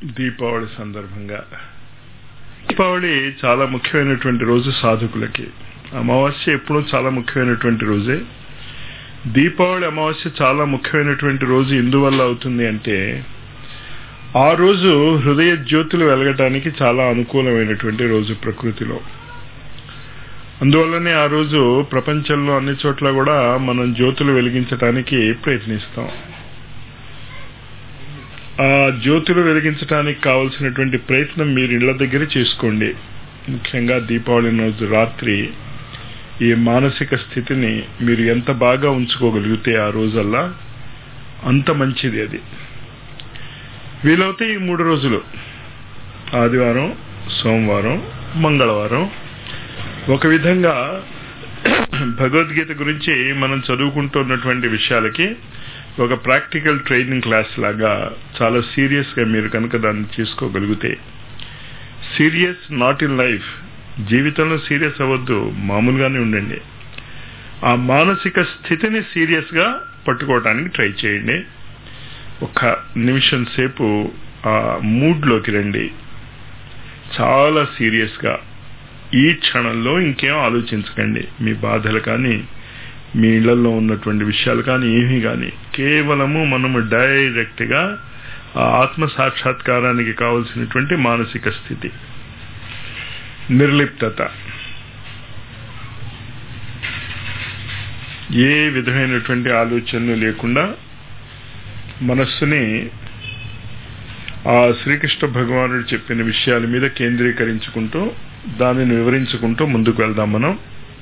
దీపావళి సందర్భంగా దీపావళి చాలా ముఖ్యమైనటువంటి రోజు సాధకులకి. అమావాస్య ఎప్పుడూ చాలా ముఖ్యమైనటువంటి రోజే. దీపావళి అమావాస్య చాలా ముఖ్యమైనటువంటి రోజు ఎందువల్ల అవుతుంది అంటే ఆ రోజు హృదయ జ్యోతులు వెలగటానికి చాలా అనుకూలమైనటువంటి రోజు ప్రకృతిలో. అందువల్లనే ఆ రోజు ప్రపంచంలో అన్ని చోట్ల కూడా మనం జ్యోతులు వెలిగించడానికి ప్రయత్నిస్తాం. ఆ జ్యోతులు వెలిగించడానికి కావలసినటువంటి ప్రయత్నం మీరు ఇళ్ల దగ్గర చేసుకోండి. ముఖ్యంగా దీపావళి రోజు రాత్రి ఈ మానసిక స్థితిని మీరు ఎంత బాగా ఉంచుకోగలిగితే ఆ రోజల్లా అంత మంచిది. అది వీలవుతే ఈ 3 రోజులు ఆదివారం, సోమవారం, మంగళవారం ఒక విధంగా భగవద్గీత గురించి మనం చదువుకుంటున్నటువంటి విషయాలకి ఒక ప్రాక్టికల్ ట్రైనింగ్ క్లాస్ లాగా చాలా సీరియస్గా మీరు కనుక దాన్ని చేసుకోగలిగితే, సీరియస్ నాట్ ఇన్ లైఫ్, జీవితంలో సీరియస్ అవ్వద్దు, మామూలుగానే ఉండండి. ఆ మానసిక స్థితిని సీరియస్గా పట్టుకోవటానికి ట్రై చేయండి. ఒక నిమిషం సేపు ఆ మూడ్లోకి రండి. చాలా సీరియస్గా ఈ క్షణంలో ఇంకేం ఆలోచించకండి. మీ బాధలు కానీ, మీ ఇళ్లలో ఉన్నటువంటి విషయాలు కానీ, ఏమీ కానీ, కేవలము మనము డైరెక్ట్గా ఆ ఆత్మ సాక్షాత్కారానికి కావలసినటువంటి మానసిక స్థితి, నిర్లిప్తత, ఏ విధమైనటువంటి ఆలోచనలు లేకుండా మనస్సుని ఆ శ్రీకృష్ణ భగవానుడు చెప్పిన విషయాల మీద కేంద్రీకరించుకుంటూ దానిని వివరించుకుంటూ ముందుకు వెళ్దాం మనం.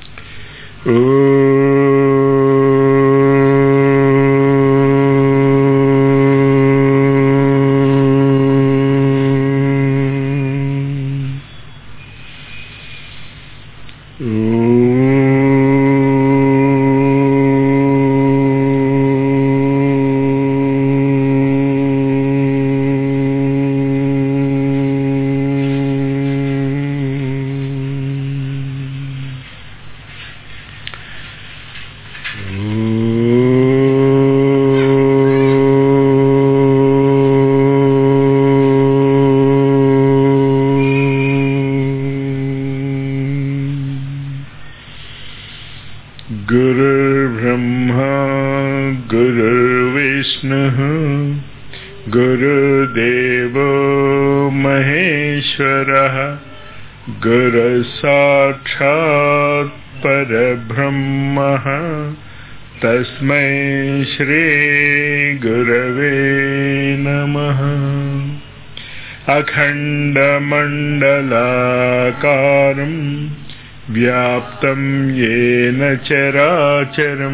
గురుర్బ్రహ్మా గురుర్విష్ణుః గురుదేవో మహేశ్వరః గురుసాక్షాత్ పరబ్రహ్మః తస్మై శ్రీ గురవే నమః. అఖండమండలాకారం వ్యాప్తం యేన చరాచరం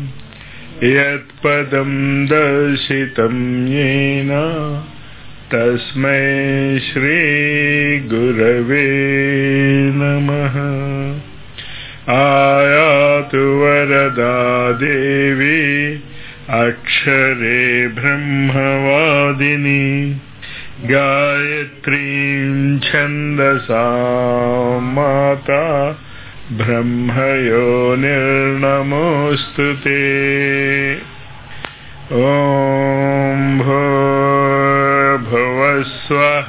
యత్పదం దర్శితం యేన తస్మై శ్రీ గురవే నమః. ఆయాతు వరదా దేవి అక్షరే బ్రహ్మవాదిని గాయత్రీం ఛందసా మాతా బ్రహ్మయో నిర్నమోస్తుతే. ఓం భూర్భువస్వః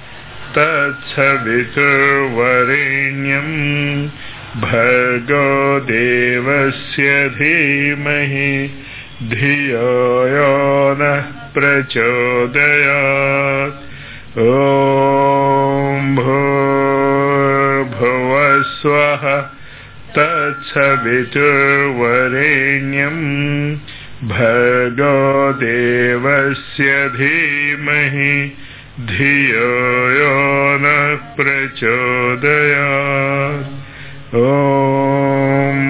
తత్సవితుర్వరేణ్యం భర్గో దేవస్య ధీమహి ధియో యో నః ప్రచోదయాత్. ఓం భూర్భువస్వః తత్సవితుర్వరేణ్యం భర్గో దేవస్య ధీమహి ధియో యో నః ప్రచోదయాత్. ఓం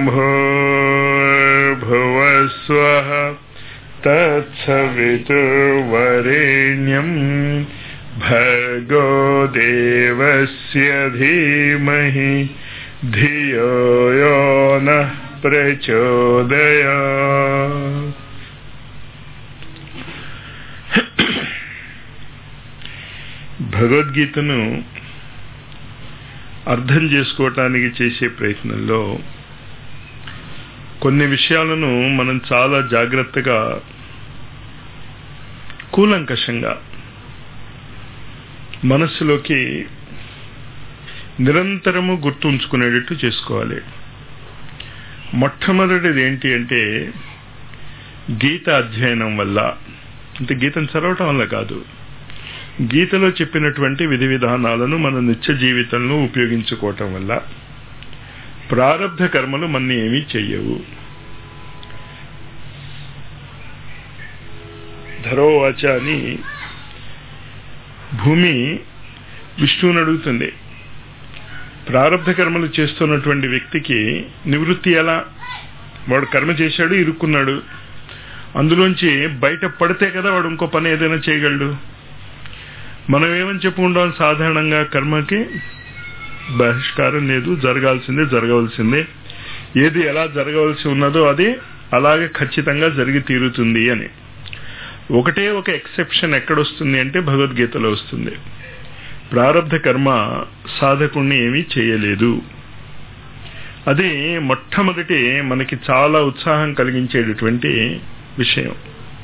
భూర్భువస్వః తత్సవితుర్వరేణ్యం భర్గో దేవస్య ధీమహి ధియో యో నః ప్రచోదయాత్. భగవద్గీతను అర్థం చేసుకోవటానికి చేసే ప్రయత్నంలో కొన్ని విషయాలను మనం చాలా జాగ్రత్తగా కూలంకషంగా మనస్సులోకి నిరంతరము గుర్తుంచుకునేటట్టు చేసుకోవాలి. మొట్టమొదటిది ఏంటి అంటే గీత అధ్యయనం వల్ల, అంటే గీతను చదవటం వల్ల కాదు, గీతలో చెప్పినటువంటి విధి విధానాలను మన నిత్య జీవితంలో ఉపయోగించుకోవటం వల్ల ప్రారబ్ధ కర్మలు మన ఏమీ చెయ్యవు. ధరోవాచ అని భూమి విష్ణువుని అడుగుతుంది, ప్రారబ్ధ కర్మలు చేస్తున్నటువంటి వ్యక్తికి నివృత్తి ఎలా? వాడు కర్మ చేశాడు, ఇరుక్కున్నాడు, అందులోంచి బయట పడితే కదా వాడు ఇంకో పని ఏదైనా చేయగలడు. మనం ఏమని చెప్పుకుంటాం సాధారణంగా, కర్మకి బహిష్కారం లేదు, జరగాల్సిందే జరగవలసిందే, ఏది ఎలా జరగవలసి ఉన్నదో అది అలాగే ఖచ్చితంగా జరిగి తీరుతుంది అని. ఒకటే ఒక ఎక్సెప్షన్ ఎక్కడొస్తుంది అంటే భగవద్గీతలో వస్తుంది. ప్రారబ్ధ కర్మ సాధకుణ్ణి ఏమీ చేయలేదు. అది మొట్టమొదటి మనకి చాలా ఉత్సాహం కలిగించేటటువంటి విషయం.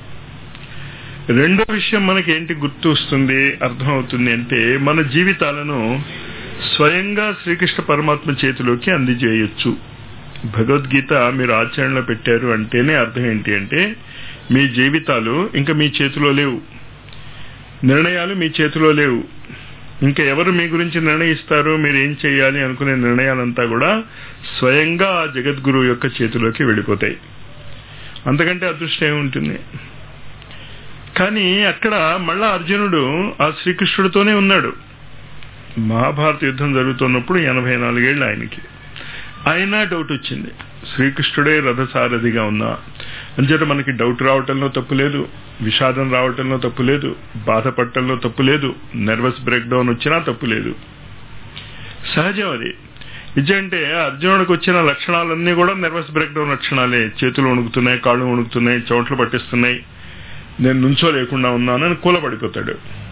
రెండో విషయం మనకి ఏంటి గుర్తు వస్తుంది, అర్థమవుతుంది అంటే మన జీవితాలను స్వయంగా శ్రీకృష్ణ పరమాత్మ చేతిలోకి అందజేయొచ్చు. భగవద్గీత మీరు ఆచరణలో పెట్టారు అంటేనే అర్థం ఏంటి అంటే మీ జీవితాలు ఇంకా మీ చేతిలో లేవు, నిర్ణయాలు మీ చేతిలో లేవు. ఇంకా ఎవరు మీ గురించి నిర్ణయిస్తారు? మీరు ఏం చేయాలి అనుకునే నిర్ణయాలంతా కూడా స్వయంగా ఆ జగద్గురువు యొక్క చేతిలోకి వెళ్ళిపోతాయి. అంతకంటే అదృష్టం ఏముంటుంది? కానీ అక్కడ మళ్ళా అర్జునుడు ఆ శ్రీకృష్ణుడితోనే ఉన్నాడు. మహాభారత యుద్ధం జరుగుతున్నప్పుడు 84 ఏళ్ళు ఆయనకి. అయినా డౌట్ వచ్చింది, శ్రీకృష్ణుడే రథసారథిగా ఉన్నా అంచేత మనకి డౌట్ రావటంలో తప్పు లేదు, విషాదం రావటంలో తప్పు లేదు, బాధపడటంలో తప్పు లేదు, నర్వస్ బ్రేక్ డౌన్ వచ్చినా తప్పు లేదు, సహజం అది. ఇదంటే అర్జునుడికి వచ్చిన లక్షణాలన్నీ కూడా నర్వస్ బ్రేక్ డౌన్ లక్షణాలే. చేతులు వణుకుతున్నాయి, కాళ్ళు వణుకుతున్నాయి, చోట్లు పట్టిస్తున్నాయి, నేను నుంచో లేకుండా ఉన్నానని కూలబడిపోతాడు.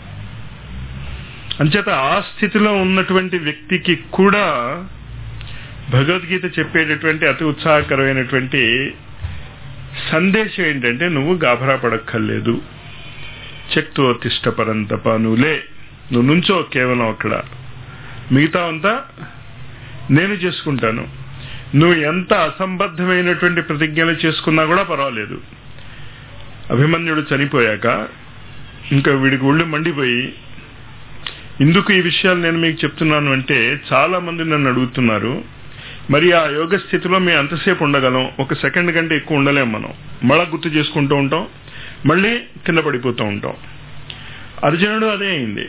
అంచేత ఆ స్థితిలో ఉన్నటువంటి వ్యక్తికి కూడా భగవద్గీత చెప్పేటటువంటి అతి ఉత్సాహకరమైనటువంటి సందేశం ఏంటంటే నువ్వు గాభరా పడక్కర్లేదు, చెక్తో తిష్ట పరంతప, నువ్వు నుంచో కేవలం అక్కడ, మిగతా అంతా నేను చేసుకుంటాను. నువ్వు ఎంత అసంబద్ధమైనటువంటి ప్రతిజ్ఞలు చేసుకున్నా కూడా పర్వాలేదు. అభిమన్యుడు చనిపోయాక ఇంకా వీడికి ఒళ్ళు మండిపోయి, ఇందుకు ఈ విషయాలు నేను మీకు చెప్తున్నాను అంటే చాలా మంది నన్ను అడుగుతున్నారు, మరి ఆ యోగ స్థితిలో మేము అంతసేపు ఉండగలం? 1 సెకండ్ కంటే ఎక్కువ ఉండలేం. మనం మళ్ళా గుర్తు చేసుకుంటూ ఉంటాం, మళ్ళీ కింద పడిపోతూ ఉంటాం. అర్జునుడు అదే అయింది.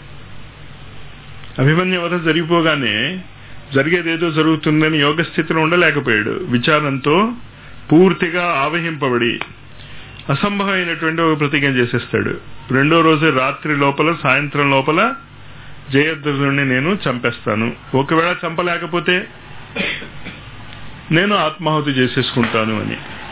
అభిమన్యు వధ జరిగిపోగానే జరిగేదేదో జరుగుతుందని యోగ స్థితిలో ఉండలేకపోయాడు. విచారంతో పూర్తిగా ఆవహింపబడి అసంభవమైనటువంటి ఒక ప్రతిజ్ఞ చేసేస్తాడు. 2వ రోజు రాత్రి లోపల, సాయంత్రం లోపల జయద్రథుడిని నేను చంపేస్తాను, ఒకవేళ చంపలేకపోతే నేను ఆత్మాహుతి చేసేసుకుంటాను అని.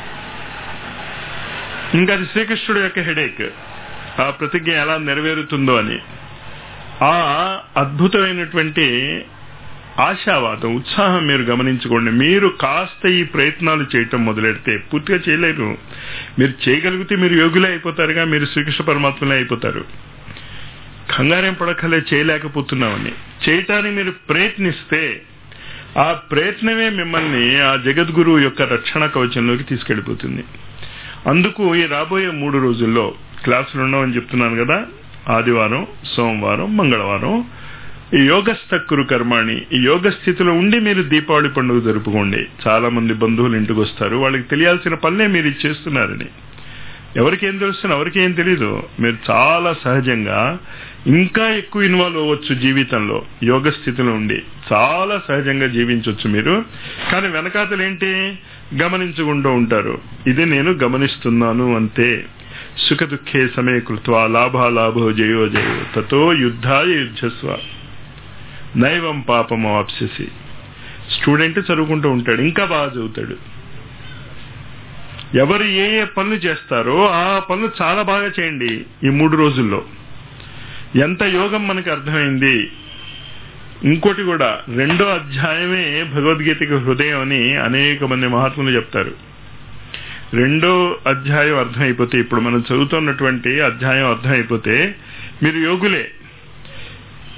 ఇంకా అది శ్రీకృష్ణుడు యొక్క హెడేక్, ఆ ప్రతిజ్ఞ ఎలా నెరవేరుతుందో అని. ఆ అద్భుతమైనటువంటి ఆశావాదం, ఉత్సాహం మీరు గమనించుకోండి. మీరు కాస్త ఈ ప్రయత్నాలు చేయటం మొదలెడితే పూర్తిగా చేయలేరు. మీరు చేయగలిగితే మీరు యోగులే అయిపోతారుగా, మీరు శ్రీకృష్ణ పరమాత్మలే అయిపోతారు. కంగారేం పడకలే చేయలేకపోతున్నామని. చేయటానికి మీరు ప్రయత్నిస్తే ఆ ప్రయత్నమే మిమ్మల్ని ఆ జగద్గురువు యొక్క రక్షణ కవచంలోకి తీసుకెళ్లిపోతుంది. అందుకు ఈ రాబోయే 3 రోజుల్లో క్లాసులు ఉండవని చెప్తున్నాను కదా, ఆదివారం, సోమవారం, మంగళవారం ఈ యోగస్థ కురు కర్మాణి, ఈ యోగ స్థితిలో ఉండి మీరు దీపావళి పండుగ జరుపుకోండి. చాలా మంది బంధువులు ఇంటికి వస్తారు, వాళ్ళకి తెలియాల్సిన పనులే మీరు చేస్తున్నారని. ఎవరికి ఏం తెలుస్తుంది, ఎవరికి ఏం తెలీదు. మీరు చాలా సహజంగా ఇంకా ఎక్కువ ఇన్వాల్వ్ అవ్వచ్చు జీవితంలో. యోగ స్థితిలో ఉండి చాలా సహజంగా జీవించవచ్చు మీరు. కానీ వెనకాతలేంటి గమనించుకుంటూ ఉంటారు, ఇది నేను గమనిస్తున్నాను అంతే. సుఖ దుఃఖే సమే కృత్వా లాభాలాభో జయో జయో తతో యుద్ధాయ యుద్ధస్వ నైవం పాపమవాప్స్యసి. స్టూడెంట్ చదువుకుంటూ ఉంటాడు, ఇంకా బాగా చదువుతాడు. ఎవరు ఏ ఏ పనులు చేస్తారో ఆ పనులు చాలా బాగా చేయండి ఈ 3 రోజుల్లో. ఎంత యోగం మనకి అర్థమైంది. ఇంకోటి కూడా, 2వ అధ్యాయమే భగవద్గీతకి హృదయం అని అనేక మంది మహాత్ములు చెప్తారు. 2వ అధ్యాయం అర్థమైపోతే, ఇప్పుడు మనం చదువుతున్నటువంటి అధ్యాయం అర్థమైపోతే మీరు యోగులే.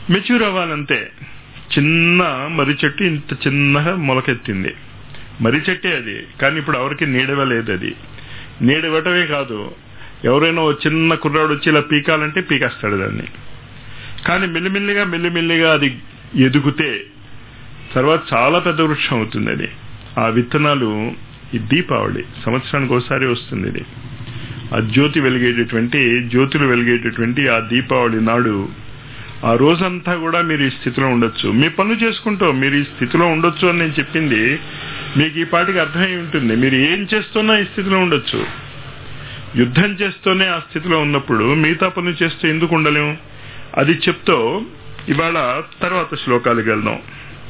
మెచ్యూర్ అవ్వాలంతే. చిన్న మర్రి చెట్టు ఇంత చిన్నగా మొలకెత్తింది, మర్రి చెట్టే అది, కానీ ఇప్పుడు ఎవరికి నీడవలేదు. అది నీడవటమే కాదు, ఎవరైనా చిన్న కుర్రాడు వచ్చి ఇలా పీకాలంటే పీకేస్తాడు దాన్ని. కానీ మెల్లిమెల్లిగా అది ఎదుగుతే తర్వాత చాలా పెద్ద వృక్షం అవుతుంది. అది ఆ విత్తనాలు ఈ దీపావళి సంవత్సరానికి ఒకసారి వస్తుంది. ఇది ఆ జ్యోతులు వెలిగేటటువంటి ఆ దీపావళి నాడు ఆ రోజంతా కూడా మీరు ఈ స్థితిలో ఉండొచ్చు. మీ పనులు చేసుకుంటూ మీరు ఈ స్థితిలో ఉండొచ్చు అని నేను చెప్పింది మీకు ఈ పాటికి అర్థమై ఉంటుంది. మీరు ఏం చేస్తున్నా ఈ స్థితిలో ఉండొచ్చు. యుద్ధం చేస్తూనే ఆ స్థితిలో ఉన్నప్పుడు మిగతా పనులు చేస్తూ ఎందుకు ఉండలేము? అది చెప్తూ ఇవాళ తర్వాత శ్లోకాలకు వెళ్దాం.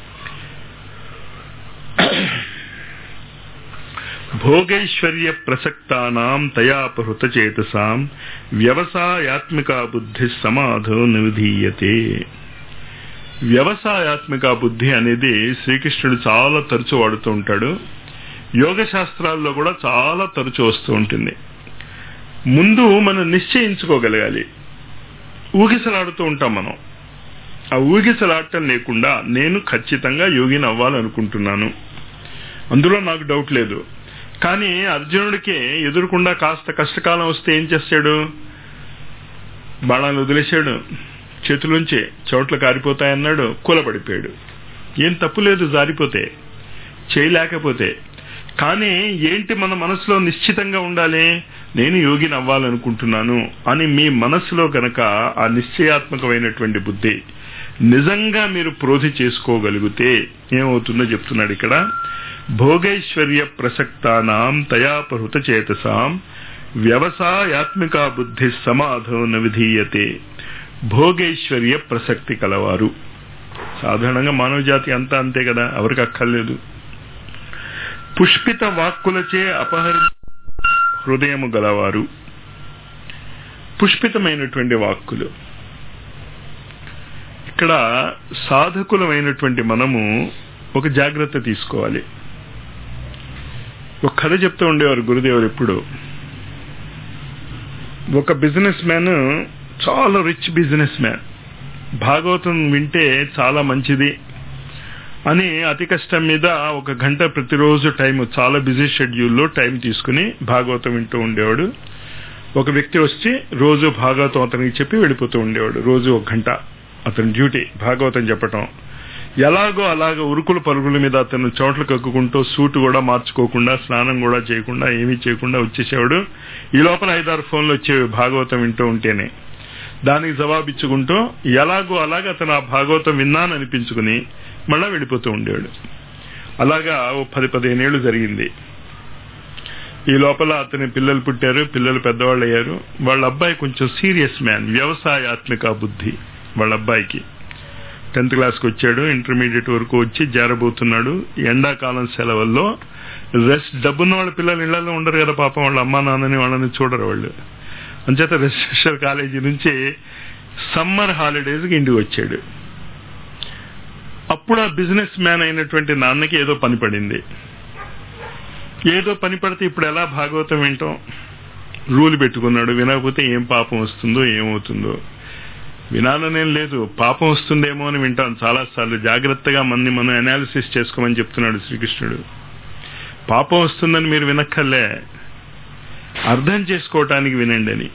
భోగైశ్వర్య ప్రసక్తానాం తయాపహృత చేతసాం వ్యవసాయాత్మిక బుద్ధి సమాధో నివిధీయతే. వ్యవసాయాత్మిక బుద్ధి అనేది శ్రీకృష్ణుడు చాలా తరచు వాడుతూ ఉంటాడు. యోగ శాస్త్రాల్లో కూడా చాలా తరచు వస్తూ ఉంటుంది. ముందు మనం నిశ్చయించుకోగలగాలి. ఊగిసలాడుతూ ఉంటాం మనం. ఆ ఊగిసలాడటం లేకుండా నేను ఖచ్చితంగా యోగిని అవ్వాలనుకుంటున్నాను, అందులో నాకు డౌట్ లేదు. కానీ అర్జునుడికి ఎదురుకుండా కాస్త కష్టకాలం వస్తే ఏం చేస్తాడు? బాణాలు వదిలేశాడు, చేతులుంచి చోట్ల కారిపోతాయన్నాడు, కూలబడిపోయాడు. ఏం తప్పు లేదు జారిపోతే, చేయలేకపోతే. కానీ ఏంటి మన మనసులో నిశ్చితంగా ఉండాలి, నేను యోగిని అవ్వాలనుకుంటున్నాను అని మీ మనసులో గనక ఆ నిశ్చయాత్మకమైనటువంటి బుద్ధి నిజంగా మీరు ప్రోధి చేసుకోగలిగితే ఏమవుతుందో చెప్తున్నాడు ఇక్కడ. భోగైశ్వర్య ప్రసక్తానాం తయాపహృత చేతసాం వ్యవసాయాత్మిక బుద్ధి సమాధో నవిధీయతే. భోగైశ్వర్య ప్రసక్తి కలవారు, సాధారణంగా మానవ జాతి అంతా అంతే కదా, ఎవరికి అక్కర్లేదు. పుష్పిత వాక్కులచే అపహరి హృదయము గలవారు. పుష్పితమైనటువంటి వాక్కులు. ఇక్కడ సాధకులమైనటువంటి మనము ఒక జాగ్రత్త తీసుకోవాలి. ఒక కథ చెప్తూ ఉండేవారు గురుదేవులు ఎప్పుడు. ఒక బిజినెస్ మ్యాన్, చాలా రిచ్ బిజినెస్ మ్యాన్, భాగవతం వింటే చాలా మంచిది అని అతి కష్టం మీద 1 గంట ప్రతిరోజు టైం, చాలా బిజీ షెడ్యూల్లో టైం తీసుకుని భాగవతం వింటూ ఉండేవాడు. ఒక వ్యక్తి వచ్చి రోజు భాగవతం అతనికి చెప్పి వెళ్ళిపోతూ ఉండేవాడు. రోజు 1 గంట అతని డ్యూటీ భాగవతం చెప్పటం. ఎలాగో అలాగ ఉరుకుల పరుగుల మీద అతను చోట్ల కక్కుకుంటూ సూటు కూడా మార్చుకోకుండా, స్నానం కూడా చేయకుండా, ఏమీ చేయకుండా వచ్చేసేవాడు. ఈ లోపల 5-6 ఫోన్లు వచ్చేవి భాగవతం వింటూ ఉంటేనే. దానికి జవాబిచ్చుకుంటూ ఎలాగో అలాగ అతను ఆ భాగవతం విన్నాను అనిపించుకుని మళ్ళా వెళ్ళిపోతూ ఉండేవాడు. అలాగా 10-15 ఏళ్ళు జరిగింది. ఈ లోపల అతని పిల్లలు పుట్టారు, పిల్లలు పెద్దవాళ్ళు అయ్యారు. వాళ్ళ అబ్బాయి కొంచెం సీరియస్ మ్యాన్, వ్యవసాయాత్మిక బుద్ధి. వాళ్ళ అబ్బాయికి 10th క్లాస్కి వచ్చాడు, ఇంటర్మీడియట్ వరకు వచ్చి జారబోతున్నాడు. ఎండాకాలం సెలవుల్లో రెస్ట్, డబ్బున్న వాళ్ళ పిల్లలు ఇళ్లలో ఉండరు కదా పాపం, వాళ్ళ అమ్మా నాన్నని వాళ్ళని చూడరు వాళ్ళు. అంచేత రెసిడెన్షియల్ కాలేజీ నుంచి సమ్మర్ హాలిడేస్కి ఇంటికి వచ్చాడు. అప్పుడు ఆ బిజినెస్ మ్యాన్ అయినటువంటి నాన్నకి ఏదో పని పడింది. ఏదో పని పడితే ఇప్పుడు ఎలా భాగవతం వింటాం, రూల్ పెట్టుకున్నాడు. వినకపోతే ఏం పాపం వస్తుందో ఏమవుతుందో. వినాలనేం లేదు, పాపం వస్తుందేమో అని వింటాం చాలాసార్లు. జాగ్రత్తగా మనం అనాలిసిస్ చేసుకోమని చెప్తున్నాడు శ్రీకృష్ణుడు. పాపం వస్తుందని మీరు వినక్కర్లే, అర్థం చేసుకోవటానికి వినండి అని.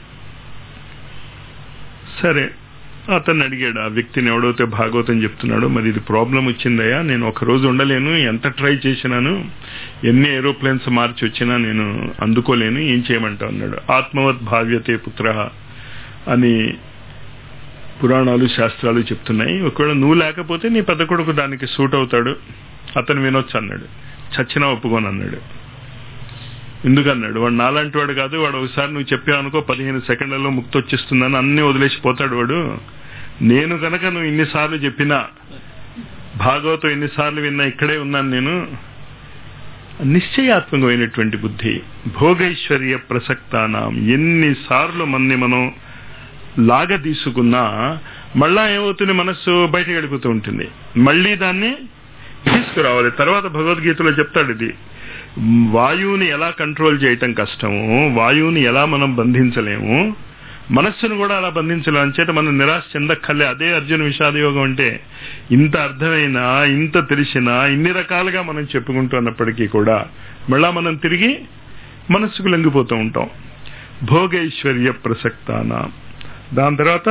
సరే, అతన్ని అడిగాడు ఆ వ్యక్తిని, ఎవడైతే భాగవతం చెప్తున్నాడో, మరి ఇది ప్రాబ్లం వచ్చిందయ్యా, నేను 1 రోజు ఉండలేను, ఎంత ట్రై చేసినాను, ఎన్ని ఏరోప్లేన్స్ మార్చి వచ్చినా నేను అందుకోలేను, ఏం చేయమంటా అన్నాడు. ఆత్మవత్ భావ్యతే పుత్ర అని పురాణాలు శాస్త్రాలు చెప్తున్నాయి. ఒకవేళ నువ్వు లేకపోతే నీ పెద్ద కొడుకు దానికి సూట్ అవుతాడు, అతను వినొచ్చు అన్నాడు. చచ్చినా ఒప్పుకోను అన్నాడు. ఎందుకన్నాడు? వాడు నాలాంటి వాడు కాదు, వాడు ఒకసారి నువ్వు చెప్పావనుకో 15 సెకండ్లలో ముక్తి వచ్చేస్తుందని అన్ని వదిలేసిపోతాడు వాడు. నేను కనుక నువ్వు ఇన్నిసార్లు చెప్పినా, భాగవతం ఎన్నిసార్లు విన్నా, ఇక్కడే ఉన్నాను నేను. నిశ్చయాత్మకమైనటువంటి బుద్ధి. భోగైశ్వర్య ప్రసక్తానాం, ఎన్నిసార్లు మనం లాగ తీసుకున్నా మళ్ళా ఏమవుతుంది, మనస్సు బయటకు వెళ్ళిపోతూ ఉంటుంది. మళ్ళీ దాన్ని తీసుకురావాలి. తర్వాత భగవద్గీతలో చెప్తాడు ఇది. వాయువుని ఎలా కంట్రోల్ చేయటం కష్టము, వాయువుని ఎలా మనం బంధించలేము, మనస్సును కూడా అలా బంధించలేం. అంచేత మనం నిరాశ చెందక్కర్లే. అదే అర్జున విషాద యోగం అంటే. ఇంత అర్థమైనా, ఇంత తెలిసినా, ఇన్ని రకాలుగా మనం చెప్పుకుంటున్నప్పటికీ కూడా మళ్ళా మనం తిరిగి మనస్సుకు లొంగిపోతూ ఉంటాం. భోగైశ్వర్య ప్రసక్తానా. దాని తర్వాత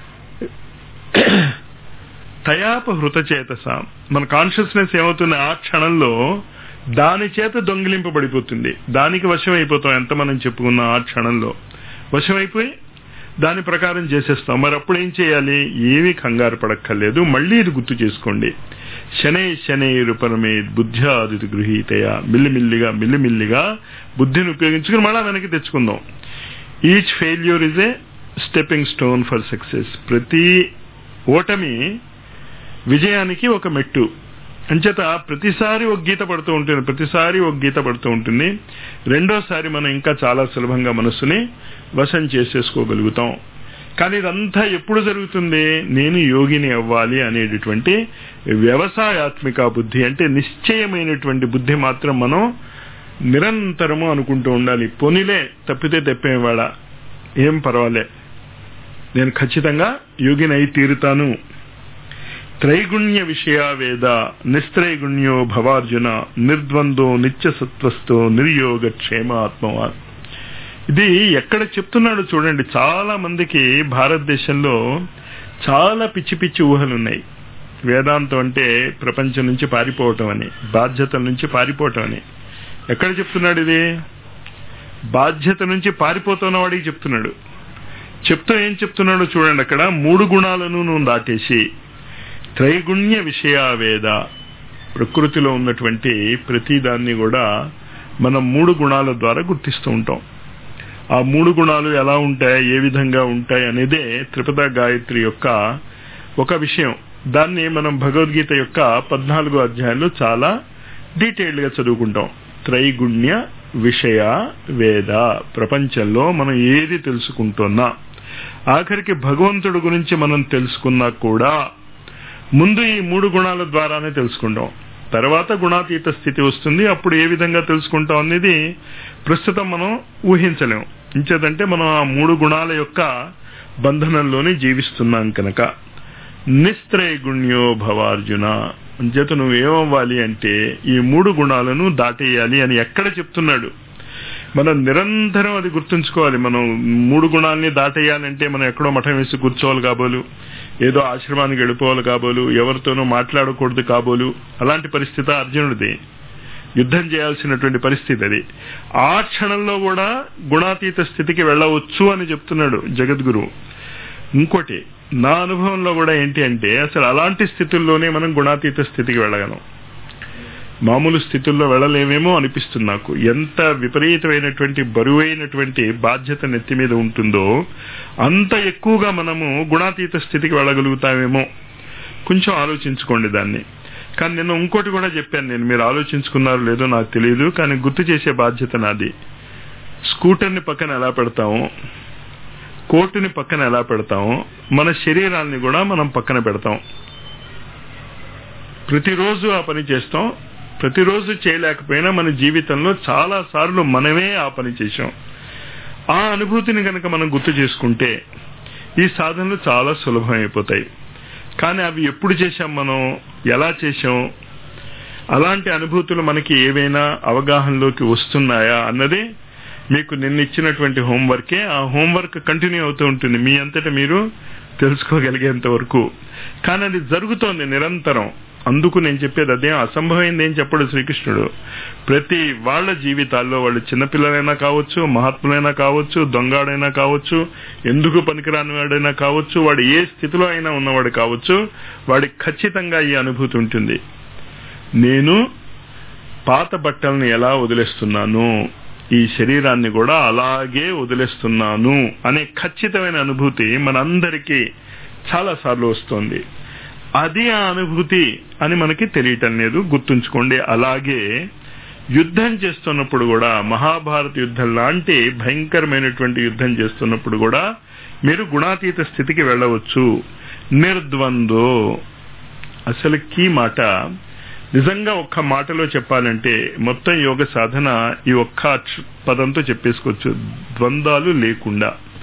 తయాపహృత చేతస. మన కాన్షియస్నెస్ ఏమవుతుంది, ఆ క్షణంలో దాని చేత దొంగిలింపబడిపోతుంది. దానికి వశం అయిపోతాం. ఎంత మనం చెప్పుకున్నా ఆ క్షణంలో వశమైపోయి దాని ప్రకారం చేసేస్తాం. మరి అప్పుడు ఏం చేయాలి? ఏమీ కంగారు పడక్కర్లేదు. మళ్ళీ ఇది గుర్తు చేసుకోండి. శనై శనైరుపరమే బుద్ధ్యాదితి గృహీతయ. మిల్లిమిల్లిగా బుద్ధిని ఉపయోగించుకుని మళ్ళా వెనక్కి తెచ్చుకుందాం. Each failure is a stepping stone for success. ప్రతి ఓటమి విజయానికి ఒక మెట్టు. అంచేత ప్రతిసారి ఒక గీత పడుతూ ఉంటుంది. రెండోసారి మనం ఇంకా చాలా సులభంగా మనస్సుని వశం చేసేసుకోగలుగుతాం. కానీ ఇదంతా ఎప్పుడు జరుగుతుంది? నేను యోగిని అవ్వాలి అనేటటువంటి వ్యవసాయాత్మిక బుద్ధి, అంటే నిశ్చయమైనటువంటి బుద్ధి మాత్రం మనం నిరంతరము అనుకుంటూ ఉండాలి. పోనీలే, తప్పితే తప్పేవాడ, ఏం పర్వాలే, నేను ఖచ్చితంగా యోగిని అయి తీరుతాను. త్రైగుణ్య విషయ వేద నిస్త్రైగుణ్యో భవార్జున నిర్ద్వందో నిత్యసత్వస్థో నిర్యోగ క్షేమ ఆత్మవాన్. ఇది ఎక్కడ చెప్తున్నాడు చూడండి. చాలా మందికి భారతదేశంలో చాలా పిచ్చి పిచ్చి ఊహలున్నాయి. వేదాంతం అంటే ప్రపంచం నుంచి పారిపోవటం అని, బాధ్యతల నుంచి పారిపోవటం అని. ఎక్కడ చెప్తున్నాడు ఇది? బాధ్యత నుంచి పారిపోతున్న వాడికి చెప్తున్నాడు. చెప్తూ ఏం చెప్తున్నాడో చూడండి. అక్కడ 3 గుణాలను నువ్వు దాటేసి త్రైగుణ్య విషయ వేద. ప్రకృతిలో ఉన్నటువంటి ప్రతిదాన్ని కూడా మనం 3 గుణాల ద్వారా గుర్తిస్తూ ఉంటాం. ఆ 3 గుణాలు ఎలా ఉంటాయి, ఏ విధంగా ఉంటాయి అనేదే త్రిపద గాయత్రి యొక్క ఒక విషయం. దాన్ని మనం భగవద్గీత యొక్క 14వ అధ్యాయంలో చాలా డీటెయిల్డ్ గా చదువుకుంటాం. త్రైగుణ్య విషయ వేద. ప్రపంచంలో మనం ఏది తెలుసుకుంటున్నా, ఆఖరికి భగవంతుడు గురించి మనం తెలుసుకున్నా కూడా ముందు ఈ 3 గుణాల ద్వారానే తెలుసుకుంటాం. తర్వాత గుణాతీత స్థితి వస్తుంది. అప్పుడు ఏ విధంగా తెలుసుకుంటాం అనేది ప్రస్తుతం మనం ఊహించలేం. ఇంచేదంటే మనం ఆ 3 గుణాల యొక్క బంధనంలోనే జీవిస్తున్నాం కనుక. నిస్త్రైగుణ్యో భవార్జున. అంచేత నువ్వేమవ్వాలి అంటే ఈ 3 గుణాలను దాటేయాలి అని ఎక్కడ చెప్తున్నాడు. మనం నిరంతరం అది గుర్తుంచుకోవాలి. మనం 3 గుణాలని దాటేయాలంటే మనం ఎక్కడో మఠం వేసి కూర్చోవాలి కాబోలు, ఏదో ఆశ్రమానికి వెళ్ళిపోవాలి కాబోలు, ఎవరితోనూ మాట్లాడకూడదు కాబోలు. అలాంటి పరిస్థితి అర్జునుడిది. యుద్ధం చేయాల్సినటువంటి పరిస్థితి అది. ఆ క్షణంలో కూడా గుణాతీత స్థితికి వెళ్ళవచ్చు అని చెప్తున్నాడు జగద్గురువు. ఇంకోటి నా అనుభవంలో కూడా ఏంటి అంటే, అసలు అలాంటి స్థితుల్లోనే మనం గుణాతీత స్థితికి వెళ్ళగలం. మామూలు స్థితుల్లో వెళ్ళలేమేమో అనిపిస్తుంది నాకు. ఎంత విపరీతమైనటువంటి బరువైనటువంటి బాధ్యత నెత్తి మీద ఉంటుందో అంత ఎక్కువగా మనము గుణాతీత స్థితికి వెళ్ళగలుగుతామేమో. కొంచెం ఆలోచించుకోండి దాన్ని. కానీ నేను ఇంకోటి కూడా చెప్పాను. మీరు ఆలోచించుకున్నారో లేదో నాకు తెలియదు, కానీ గుర్తు చేసే బాధ్యత నాది. స్కూటర్ని పక్కన ఎలా పెడతాము, కోర్టుని పక్కన ఎలా పెడతాము, మన శరీరాన్ని కూడా మనం పక్కన పెడతాం. ప్రతిరోజు ఆ పని చేస్తాం. ప్రతిరోజు చేయలేకపోయినా మన జీవితంలో చాలా సార్లు మనమే ఆ పని చేశాం. ఆ అనుభూతిని కనుక మనం గుర్తు చేసుకుంటే ఈ సాధనలు చాలా సులభమైపోతాయి. కానీ అవి ఎప్పుడు చేశాం, మనం ఎలా చేశాం, అలాంటి అనుభూతులు మనకి ఏవైనా అవగాహనలోకి వస్తున్నాయా అన్నది మీకు నిన్న ఇచ్చినటువంటి హోంవర్కే. ఆ హోంవర్క్ కంటిన్యూ అవుతూ ఉంటుంది మీ అంతటా మీరు తెలుసుకోగలిగేంత వరకు. కానీ అది జరుగుతోంది నిరంతరం. అందుకు నేను చెప్పేది అదే. అసంభవమైంది ఏం చెప్పడు శ్రీకృష్ణుడు. ప్రతి వాళ్ళ జీవితాల్లో, వాళ్ళు చిన్నపిల్లలైనా కావచ్చు, మహాత్ములైనా కావచ్చు, దొంగాడైనా కావచ్చు, ఎందుకు పనికిరాని వాడైనా కావచ్చు, వాడు ఏ స్థితిలో అయినా ఉన్నవాడు కావచ్చు, వాడికి ఖచ్చితంగా ఈ అనుభూతి ఉంటుంది. నేను పాత బట్టల్ని ఎలా వదిలేస్తున్నాను, ఈ శరీరాన్ని కూడా అలాగే వదిలేస్తున్నాను అనే ఖచ్చితమైన అనుభూతి మనందరికీ చాలా సార్లు వస్తుంది. అది ఆ అనుభూతి అని మనకి తెలియటం లేదు. గుర్తుంచుకోండి. అలాగే యుద్ధం చేస్తున్నప్పుడు కూడా, మహాభారత యుద్ధం లాంటి భయంకరమైనటువంటి యుద్ధం చేస్తున్నప్పుడు కూడా మీరు గుణాతీత స్థితికి వెళ్ళవచ్చు. నిర్ద్వందో. అసలు కీ మాట. నిజంగా ఒక్క మాటలో చెప్పాలంటే మొత్తం యోగ సాధన ఈ ఒక్క పదంతో చెప్పేసుకోవచ్చు. ద్వంద్వాలు లేకుండా,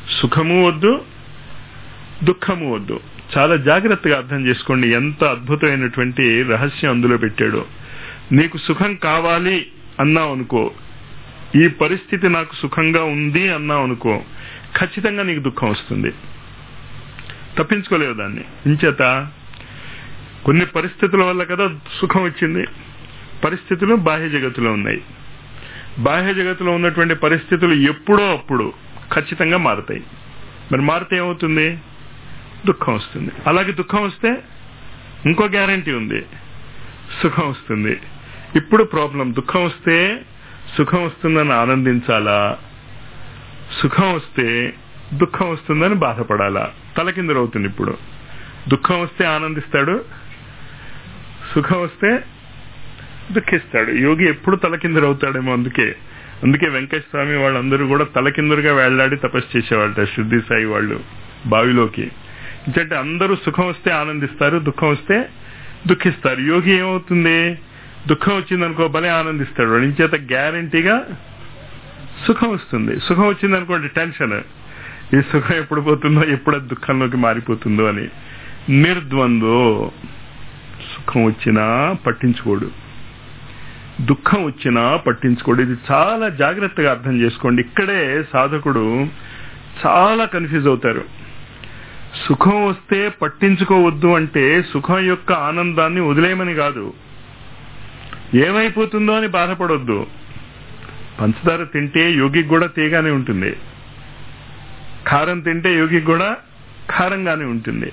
సుఖము వద్దు, దుఃఖము వద్దు. చాలా జాగ్రత్తగా అర్థం చేసుకోండి ఎంత అద్భుతమైనటువంటి రహస్యం అందులో పెట్టాడో. నీకు సుఖం కావాలి అన్నావు అనుకో, ఈ పరిస్థితి నాకు సుఖంగా ఉంది అన్నావు అనుకో, ఖచ్చితంగా నీకు దుఃఖం వస్తుంది, తప్పించుకోలేవు దాన్ని. ఇంచేత కొన్ని పరిస్థితుల వల్ల కదా సుఖం వచ్చింది. పరిస్థితులు బాహ్య జగత్తులో ఉన్నాయి. బాహ్య జగత్తులో ఉన్నటువంటి పరిస్థితులు ఎప్పుడో అప్పుడు ఖచ్చితంగా మారుతాయి. మరి మారితే ఏమవుతుంది? దుఃఖం వస్తుంది. అలాగే దుఃఖం వస్తే ఇంకో గ్యారంటీ ఉంది, సుఖం వస్తుంది. ఇప్పుడు ప్రాబ్లం, దుఃఖం వస్తే సుఖం వస్తుందని ఆనందించాలా, సుఖం వస్తే దుఃఖం వస్తుందని బాధపడాలా? తలకిందులవుతుంది. ఇప్పుడు దుఃఖం వస్తే ఆనందిస్తాడు, సుఖం వస్తే దుఃఖిస్తాడు. యోగి ఎప్పుడు తలకిందులవుతాడేమో. అందుకే వెంకటేశ్వర స్వామి వాళ్ళందరూ కూడా తలకిందులుగా వేళ్లాడి తపస్సు చేసేవాళ్ళ, శుద్ధి సాయి వాళ్ళు బావిలోకి. ఎందుకంటే అందరూ సుఖం వస్తే ఆనందిస్తారు, దుఃఖం వస్తే దుఃఖిస్తారు. యోగి ఏమవుతుంది? దుఃఖం వచ్చిందనుకో భలే ఆనందిస్తాడు. వాడి చేత గ్యారంటీగా సుఖం వస్తుంది. సుఖం వచ్చిందనుకోండి టెన్షన్, ఈ సుఖం ఎప్పుడు పోతుందో, ఎప్పుడు దుఃఖంలోకి మారిపోతుందో అని. నిర్ద్వందో, సుఖం వచ్చినా పట్టించుకోడు, దుఃఖం వచ్చినా పట్టించుకోడు. ఇది చాలా జాగ్రత్తగా అర్థం చేసుకోండి. ఇక్కడే సాధకుడు చాలా కన్ఫ్యూజ్ అవుతారు. సుఖం వస్తే పట్టించుకోవద్దు అంటే సుఖం యొక్క ఆనందాన్ని వదిలేయమని కాదు, ఏమైపోతుందో అని బాధపడొద్దు. పంచదార తింటే యోగికి కూడా తీగానే ఉంటుంది, కారం తింటే యోగికి కూడా కారంగానే ఉంటుంది.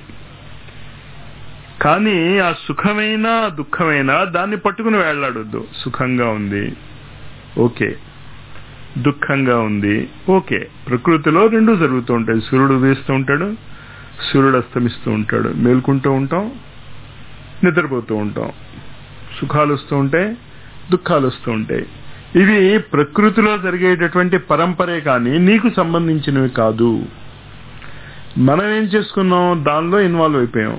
కానీ ఆ సుఖమైనా దుఃఖమైనా దాన్ని పట్టుకుని వేళ్లాడొద్దు. సుఖంగా ఉంది ఓకే, దుఃఖంగా ఉంది ఓకే. ప్రకృతిలో రెండూ జరుగుతూ ఉంటాయి. సూర్యుడు ఉదయిస్తూ ఉంటాడు, సూర్యుడు అస్తమిస్తూ ఉంటాడు. మేల్కుంటూ ఉంటాం, నిద్రపోతూ ఉంటాం. సుఖాలు వస్తూ ఉంటాయి, దుఃఖాలు వస్తూ ఉంటాయి. ఇవి ప్రకృతిలో జరిగేటటువంటి పరంపరే కానీ నీకు సంబంధించినవి కాదు. మనం ఏం చేసుకున్నాం? దానిలో ఇన్వాల్వ్ అయిపోయాం.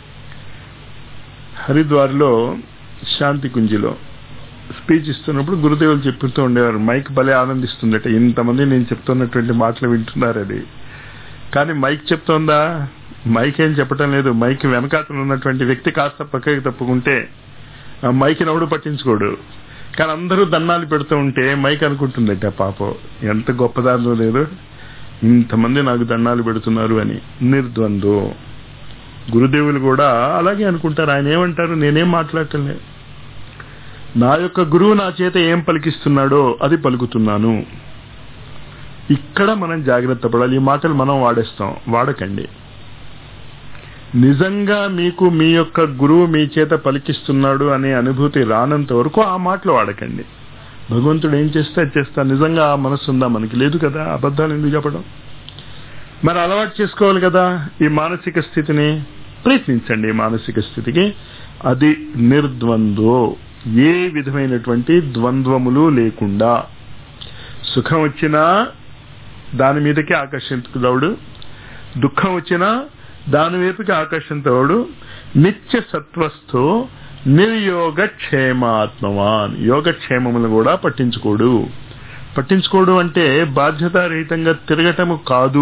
హరిద్వార్లో శాంతి కుంజిలో స్పీచ్ ఇస్తున్నప్పుడు గురుదేవులు చెప్తూ ఉండేవారు, మైక్ భలే ఆనందిస్తుందట, ఇంతమంది నేను చెప్తున్నటువంటి మాటలు వింటున్నారు. అది కానీ మైక్ చెప్తోందా? మైక్ ఏం చెప్పటం లేదు. మైక్ వెనకాతలు ఉన్నటువంటి వ్యక్తి కాస్త పక్కకి తప్పుకుంటే ఆ మైక్ నవ్వుడు పట్టించుకోడు. కానీ అందరూ దన్నాలు పెడుతూ ఉంటే మైక్ అనుకుంటుందట, పాపం ఎంత గొప్పదానో లేదు, ఇంతమంది నాకు దండాలు పెడుతున్నారు అని. నిర్ద్వందో. గురుదేవులు కూడా అలాగే అనుకుంటారు. ఆయన ఏమంటారు? నేనేం మాట్లాడటం లేదు, నా యొక్క గురువు నా చేత ఏం పలికిస్తున్నాడో అది పలుకుతున్నాను. ఇక్కడ మనం జాగ్రత్త పడాలి. ఈ మాటలు మనం వాడేస్తాం, వాడకండి. నిజంగా మీకు మీ యొక్క గురువు మీ చేత పలికిస్తున్నాడు అనే అనుభూతి రానంత వరకు ఆ మాటలు వాడకండి. భగవంతుడు ఏం చేస్తే అది చేస్తా. నిజంగా ఆ మనసు ఉందా? మనకి లేదు కదా. అబద్ధాలు ఎందుకు చెప్పడం? మరి అలవాటు చేసుకోవాలి కదా ఈ మానసిక స్థితిని. ప్రయత్నించండి ఈ మానసిక స్థితికి. అది నిర్ద్వందో, ఏ విధమైనటువంటి ద్వంద్వములు లేకుండా. సుఖం వచ్చినా దాని మీదకి ఆకర్షించుకున్నాడు, దుఃఖం వచ్చినా దాని వైపుకి ఆకర్షించవాడు. నిత్య సత్వస్థో నిర్యోగక్షేమాత్మవాన్. యోగక్షేమములు కూడా పట్టించుకోడు అంటే బాధ్యతారహితంగా తిరగటము కాదు.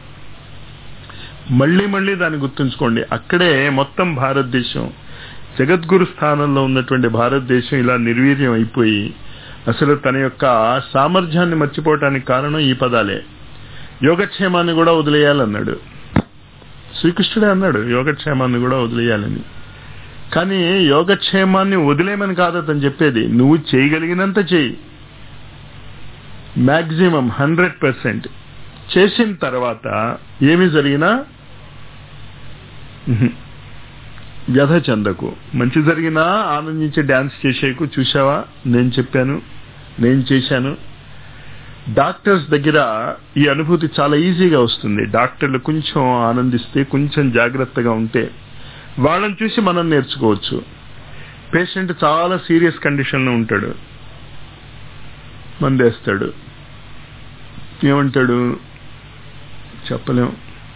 మళ్ళీ దాన్ని గుర్తుంచుకోండి. అక్కడే మొత్తం భారతదేశం, జగద్గురు స్థానంలో ఉన్నటువంటి భారతదేశం ఇలా నిర్వీర్యం అయిపోయి అసలు తన యొక్క సామర్థ్యాన్ని మర్చిపోవటానికి కారణం ఈ పదాలే. యోగక్షేమాన్ని కూడా వదిలేయాలన్నాడు శ్రీకృష్ణుడే, అన్నాడు యోగక్షేమాన్ని కూడా వదిలేయాలని. కానీ యోగక్షేమాన్ని వదిలేమని కాదు అతను చెప్పేది. నువ్వు చేయగలిగినంత చెయ్యి, మ్యాక్సిమం 100%. చేసిన తర్వాత ఏమి జరిగినా వ్యధ చెందకు. మంచి జరిగినా ఆనందించి డాన్స్ చేసేకు. చూసావా, నేను చెప్పాను, నేను చేశాను. డాక్టర్స్ దగ్గర ఈ అనుభూతి చాలా ఈజీగా వస్తుంది. డాక్టర్లు కొంచెం ఆనందిస్తే, కొంచెం జాగ్రత్తగా ఉంటే వాళ్ళని చూసి మనం నేర్చుకోవచ్చు. పేషెంట్ చాలా సీరియస్ కండిషన్లో ఉంటాడు, మందేస్తాడు, ఏమంటాడు చెప్పలేం.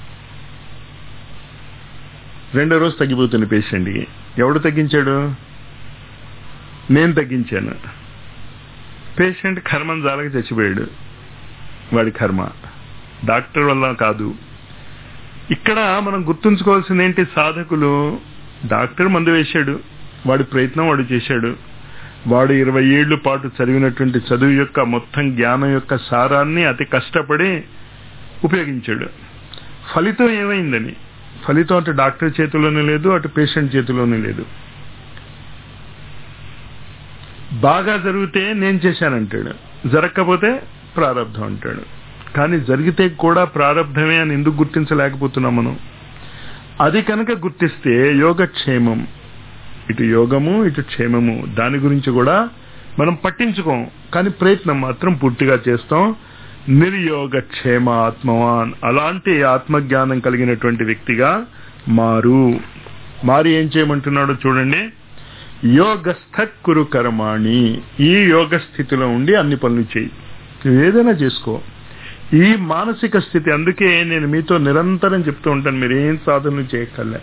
రెండో రోజు తగ్గిపోతుంది పేషెంట్కి. ఎవడు తగ్గించాడు? నేను తగ్గించాను. పేషెంట్ కర్మను జాలకి చచ్చిపోయాడు, వాడి కర్మ. డాక్టర్ వల్ల కాదు. ఇక్కడ మనం గుర్తుంచుకోవాల్సింది ఏంటి? సాధకులు, డాక్టర్ మందు వేశాడు, వాడి ప్రయత్నం వాడు చేశాడు, వాడు 20 ఏళ్ల పాటు చదివినటువంటి చదువు యొక్క మొత్తం జ్ఞానం యొక్క సారాన్ని అతి కష్టపడి ఉపయోగించాడు. ఫలితం ఏమైందని? ఫలితం అటు డాక్టర్ చేతిలోనే లేదు, అటు పేషెంట్ చేతిలోనే లేదు. బాగా జరిగితే నేను చేశానంటాడు, జరగకపోతే ప్రారంధం అంటాడు. కానీ జరిగితే కూడా ప్రారంధమే అని ఎందుకు గుర్తించలేకపోతున్నాం మనం? అది కనుక గుర్తిస్తే యోగక్షేమం, ఇటు యోగము ఇటు క్షేమము, దాని గురించి కూడా మనం పట్టించుకోం, కానీ ప్రయత్నం మాత్రం పూర్తిగా చేస్తాం. నిర్యోగక్షేమ ఆత్మవాన్, అలాంటి ఆత్మజ్ఞానం కలిగినటువంటి వ్యక్తిగా మారి ఏం చేయమంటున్నాడో చూడండి. యోగస్థ కురు కర్మాణి, ఈ యోగ స్థితిలో ఉండి అన్ని పనులు చేయి, ఏదైనా చేసుకో. ఈ మానసిక స్థితి, అందుకే నేను మీతో నిరంతరం చెప్తూ ఉంటాను, మీరు ఏం సాధన చేయక్కర్లే,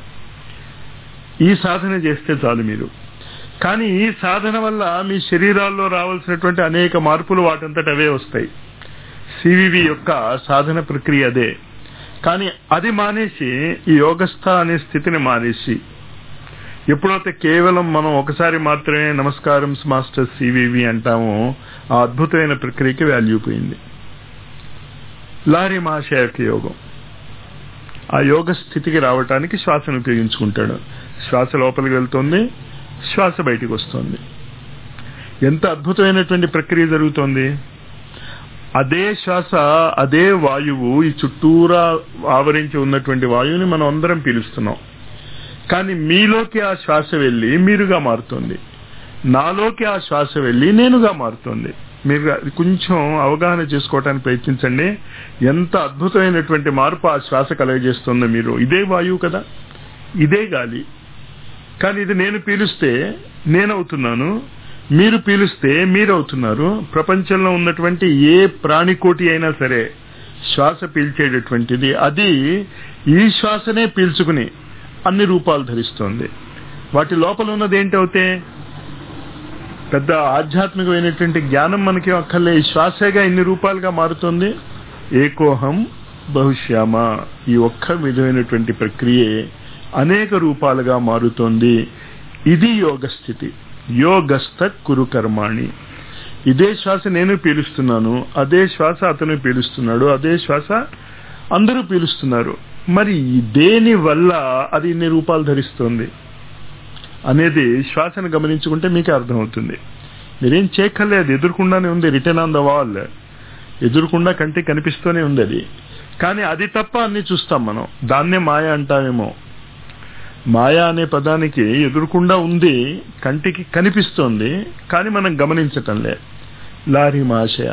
ఈ సాధన చేస్తే చాలు మీరు. కానీ ఈ సాధన వల్ల మీ శరీరాల్లో రావాల్సినటువంటి అనేక మార్పులు వాటంతట అవే వస్తాయి. సివివి యొక్క సాధన ప్రక్రియ అదే. కానీ అది మానేసి, ఈ యోగస్థ అనే స్థితిని మానేసి, ఎప్పుడైతే కేవలం మనం ఒకసారి మాత్రమే నమస్కారం మాస్టర్ సివివి అంటామో, ఆ అద్భుతమైన ప్రక్రియకి వాల్యూ పోయింది. లారీ మహాశయ యొక్క యోగం, ఆ యోగ స్థితికి రావటానికి శ్వాసను ఉపయోగించుకుంటాడు. శ్వాస లోపలికి వెళ్తుంది, శ్వాస బయటికి వస్తుంది. ఎంత అద్భుతమైనటువంటి ప్రక్రియ జరుగుతోంది. అదే శ్వాస, అదే వాయువు, ఈ చుట్టూరా ఆవరించి ఉన్నటువంటి వాయువుని మనం అందరం పీలుస్తున్నాం. కానీ మీలోకి ఆ శ్వాస వెళ్ళి మీరుగా మారుతుంది, నాలోకి ఆ శ్వాస వెళ్ళి నేనుగా మారుతుంది. మీరు కొంచెం అవగాహన చేసుకోవటానికి ప్రయత్నించండి, ఎంత అద్భుతమైనటువంటి మార్పు ఆ శ్వాస కలగజేస్తుందో. మీరు ఇదే వాయువు కదా, ఇదే గాలి, కానీ ఇది నేను పీలుస్తే నేనవుతున్నాను, మీరు పీలుస్తే మీరవుతున్నారు. ప్రపంచంలో ఉన్నటువంటి ఏ ప్రాణికోటి అయినా సరే శ్వాస పీల్చేటటువంటిది, అది ఈ శ్వాసనే పీల్చుకుని అన్ని రూపాలు ధరిస్తోంది. వాటి లోపల ఉన్నది ఏంటవుతే? పెద్ద ఆధ్యాత్మికమైనటువంటి జ్ఞానం మనకి అక్కర్లే, ఈ శ్వాసగా ఇన్ని రూపాలుగా మారుతుంది. ఏకోహం బహుశ్యామ, ఈ ఒక్క విధమైనటువంటి ప్రక్రియే అనేక రూపాలుగా మారుతోంది. ఇది యోగ స్థితి. యోగస్థ కురు కర్మాణి, ఇదే శ్వాస నేను పీలుస్తున్నాను, అదే శ్వాస అతను పీలుస్తున్నాడు, అదే శ్వాస అందరూ పీలుస్తున్నారు. మరి దేని వల్ల అది ఇన్ని రూపాలు ధరిస్తుంది అనేది శ్వాసను గమనించుకుంటే మీకే అర్థమవుతుంది. మీరేం చేయక్కర్లేదు, ఎదురుకుండానే ఉంది, రిటర్న్ ఆన్ ద వాల్, ఎదురుకుండా కంటికి కనిపిస్తూనే ఉంది అది. కానీ అది తప్ప అన్ని చూస్తాం మనం, దాన్నే మాయ అంటామేమో. మాయ అనే పదానికి ఎదురుకుండా ఉంది, కంటికి కనిపిస్తోంది, కానీ మనం గమనించటంలే. లారీ మహాశయ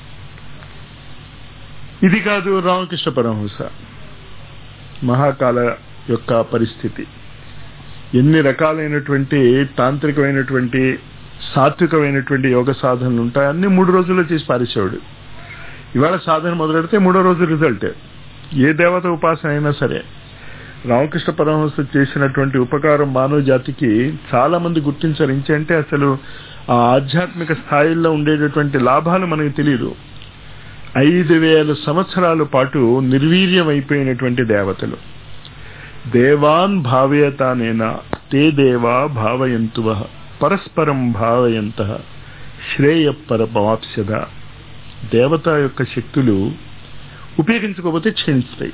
ఇది కాదు. రామకృష్ణ పరమహంస మహాకాల యొక్క పరిస్థితి, ఎన్ని రకాలైనటువంటి తాంత్రికమైనటువంటి సాత్వికమైనటువంటి యోగ సాధనలు ఉంటాయి, అన్ని 3 రోజుల్లో చేసి పారేసేవాడు. ఇవాళ సాధన మొదలెడితే 3వ రోజు రిజల్ట్. ఏ దేవత ఉపాసన అయినా సరే. రామకృష్ణ పరమహంస చేసినటువంటి ఉపకారం మానవ జాతికి చాలా మంది గుర్తించరించంటే అసలు ఆ ఆధ్యాత్మిక స్థాయిల్లో ఉండేటటువంటి లాభాలు మనకు తెలియదు. 5000 సంవత్సరాల పాటు నిర్వీర్యం అయిపోయినటువంటి దేవతలు, దేవాన్ భావయతానేనా తే దేవా భావయంతువ పరస్పరం భావయంత శ్రేయ పరమాప్స్యద. దేవత యొక్క శక్తులు ఉపయోగించుకోకపోతే క్షీణిస్తాయి.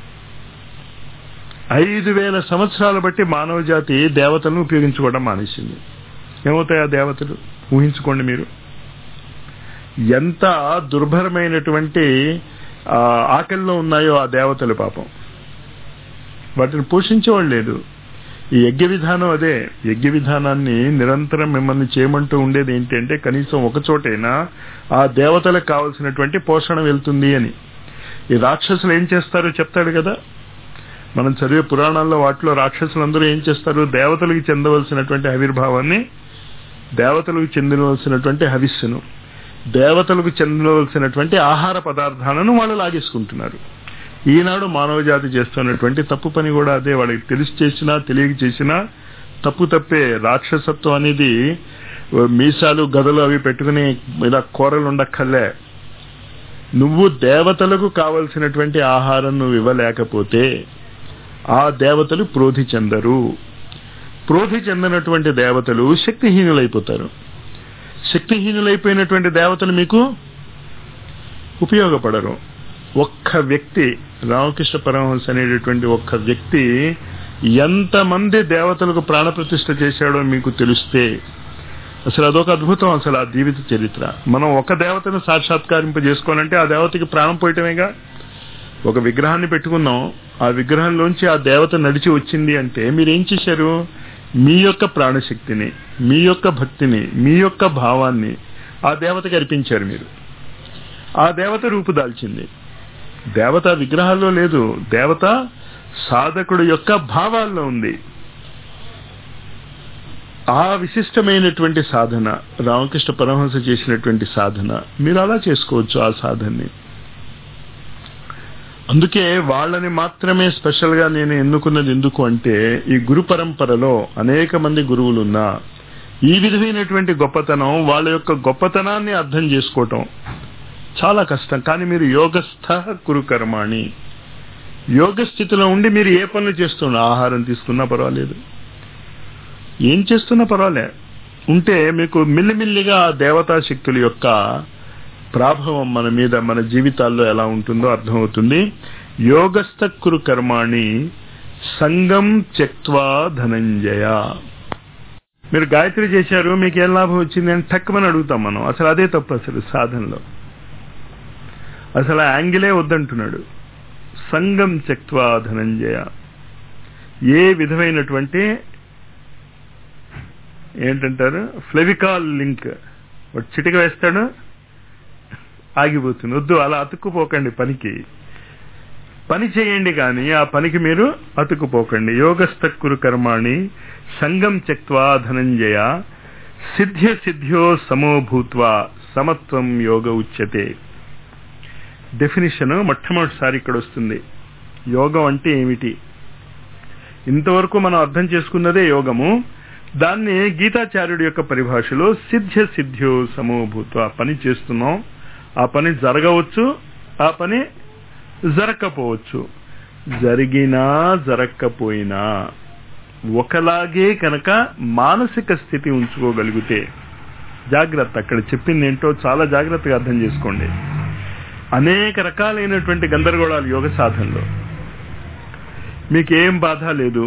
5000 సంవత్సరాలు బట్టి మానవ జాతి దేవతలను ఉపయోగించుకోవడం మానేసింది. ఏమవుతాయి ఆ దేవతలు? ఊహించుకోండి మీరు. ఎంత దుర్భరమైనటువంటి ఆకలిలో ఉన్నాయో ఆ దేవతలు పాపం. వాటిని పోషించేవాళ్ళు లేదు. ఈ యజ్ఞ విధానం అదే. యజ్ఞ విధానాన్ని నిరంతరం మిమ్మల్ని చేయమంటూ ఉండేది ఏంటంటే కనీసం ఒక చోటైనా ఆ దేవతలకు కావలసినటువంటి పోషణ వెళ్తుంది అని. ఈ రాక్షసులు ఏం చేస్తారో చెప్తాడు కదా, మనం చదివే పురాణాల్లో. వాటిలో రాక్షసులందరూ ఏం చేస్తారు? దేవతలకు చెందవలసినటువంటి ఆవిర్భావాన్ని, దేవతలకు చెందవలసినటువంటి హవిస్సును, దేవతలకు చెందవలసినటువంటి ఆహార పదార్థాలను వాళ్ళు లాగేసుకుంటున్నారు. ఈనాడు మానవ జాతి చేస్తున్నటువంటి తప్పు పని కూడా అదే. వాళ్ళకి తెలిసి చేసినా తెలియక చేసినా తప్పు తప్పే. రాక్షసత్వం అనేది మీసాలు గదలు అవి పెట్టుకుని ఇలా కూరలు ఉండక్కర్లే. నువ్వు దేవతలకు కావలసినటువంటి ఆహారం నువ్వు ఇవ్వలేకపోతే ఆ దేవతలు ప్రోధి చెందరు. ప్రోధి చెందినటువంటి దేవతలు శక్తిహీనులైపోతారు. శక్తిహీనులైపోయినటువంటి దేవతలు మీకు ఉపయోగపడరు. ఒక్క వ్యక్తి, రామకృష్ణ పరమహంస అనేటటువంటి ఒక్క వ్యక్తి ఎంతమంది దేవతలకు ప్రాణప్రతిష్ఠ చేశాడో మీకు తెలిస్తే అసలు అదొక అద్భుతం. అసలు ఆ జీవిత చరిత్ర. మనం ఒక దేవతను సాక్షాత్కరింపజేసుకోవాలంటే ఆ దేవతకి ప్రాణం పోయటమేగా. ఒక విగ్రహాన్ని పెట్టుకున్నాం, ఆ విగ్రహంలోంచి ఆ దేవత నడిచి వచ్చింది అంటే మీరేం చేశారు? మీ యొక్క ప్రాణశక్తిని, మీ యొక్క భక్తిని, మీ యొక్క భావాన్ని ఆ దేవతకి అర్పించారు మీరు. ఆ దేవత రూపుదాల్చింది. దేవత విగ్రహాల్లో లేదు, దేవత సాధకుడు యొక్క భావాల్లో ఉంది. ఆ విశిష్టమైనటువంటి సాధన రామకృష్ణ పరమహంస చేసినటువంటి సాధన మీరు అలా చేసుకోవచ్చు. ఆ సాధనని అందుకే వాళ్ళని మాత్రమే స్పెషల్ గా నేను ఎన్నుకున్నది. ఎందుకు అంటే ఈ గురు పరంపరలో అనేక మంది గురువులున్నా ఈ విధమైనటువంటి గొప్పతనం, వాళ్ళ యొక్క గొప్పతనాన్ని అర్థం చేసుకోవటం చాలా కష్టం. కానీ మీరు యోగస్థ కురు కర్మాణి, యోగ స్థితిలో ఉండి మీరు ఏ పనులు చేస్తున్నా, ఆహారం తీసుకున్నా పర్వాలేదు, ఏం చేస్తున్నా పర్వాలే, ఉంటే మీకు మిల్లిమిల్లిగా ఆ దేవతా శక్తుల యొక్క ప్రభావం మన మీద, మన జీవితాల్లో ఎలా ఉంటుందో అర్థమవుతుంది. యోగస్థ కురు కర్మాణి సంగం త్యక్త్వా ధనంజయ. మీరు గాయత్రి చేశారు, మీకు ఏం లాభం వచ్చింది అని టక్కుమని అడుగుతాం మనం. అసలు అదే తప్పు. అసలు సాధనలో అసలు యాంగిలే వద్దంటున్నాడు. సంగం త్యక్త్వా ధనంజయ. ఏ విధమైనటువంటి ఏంటంటారు ఫ్లెవికాల్ లింక్ చిటిక వేస్తాడు, ఆగిపోతుంది. వద్దు, అలా అతుక్కుపోకండి. పని చేయండి, కానీ ఆ పనికి మీరు అతుక్కుపోకండి. యోగస్థ కురు కర్మాణి సంగం త్యక్త్వా ధనంజయ సిద్ధ్య సిద్ధ్యో సమో భూత్వా సమత్వం యోగ ఉచ్యతే. డెఫినిషన్ మొట్టమొదటిసారి ఇక్కడ వస్తుంది. యోగం అంటే ఏమిటి? ఇంతవరకు మనం అర్థం చేసుకున్నదే యోగము. దాన్ని గీతాచార్యుడి యొక్క పరిభాషలో సిద్ధ్య సిద్ధ్యో సమో భూత్వా. పని చేస్తున్నాం, ఆ పని జరగవచ్చు, ఆ పని జరగకపోవచ్చు. జరిగినా జరగకపోయినా ఒకలాగే కనుక మానసిక స్థితి ఉంచుకోగలిగితే జాగ్రత్త. అక్కడ చెప్పింది ఏంటో చాలా జాగ్రత్తగా అర్థం చేసుకోండి. అనేక రకాలైనటువంటి గందరగోళాలు యోగ సాధనలో. మీకేం బాధ లేదు,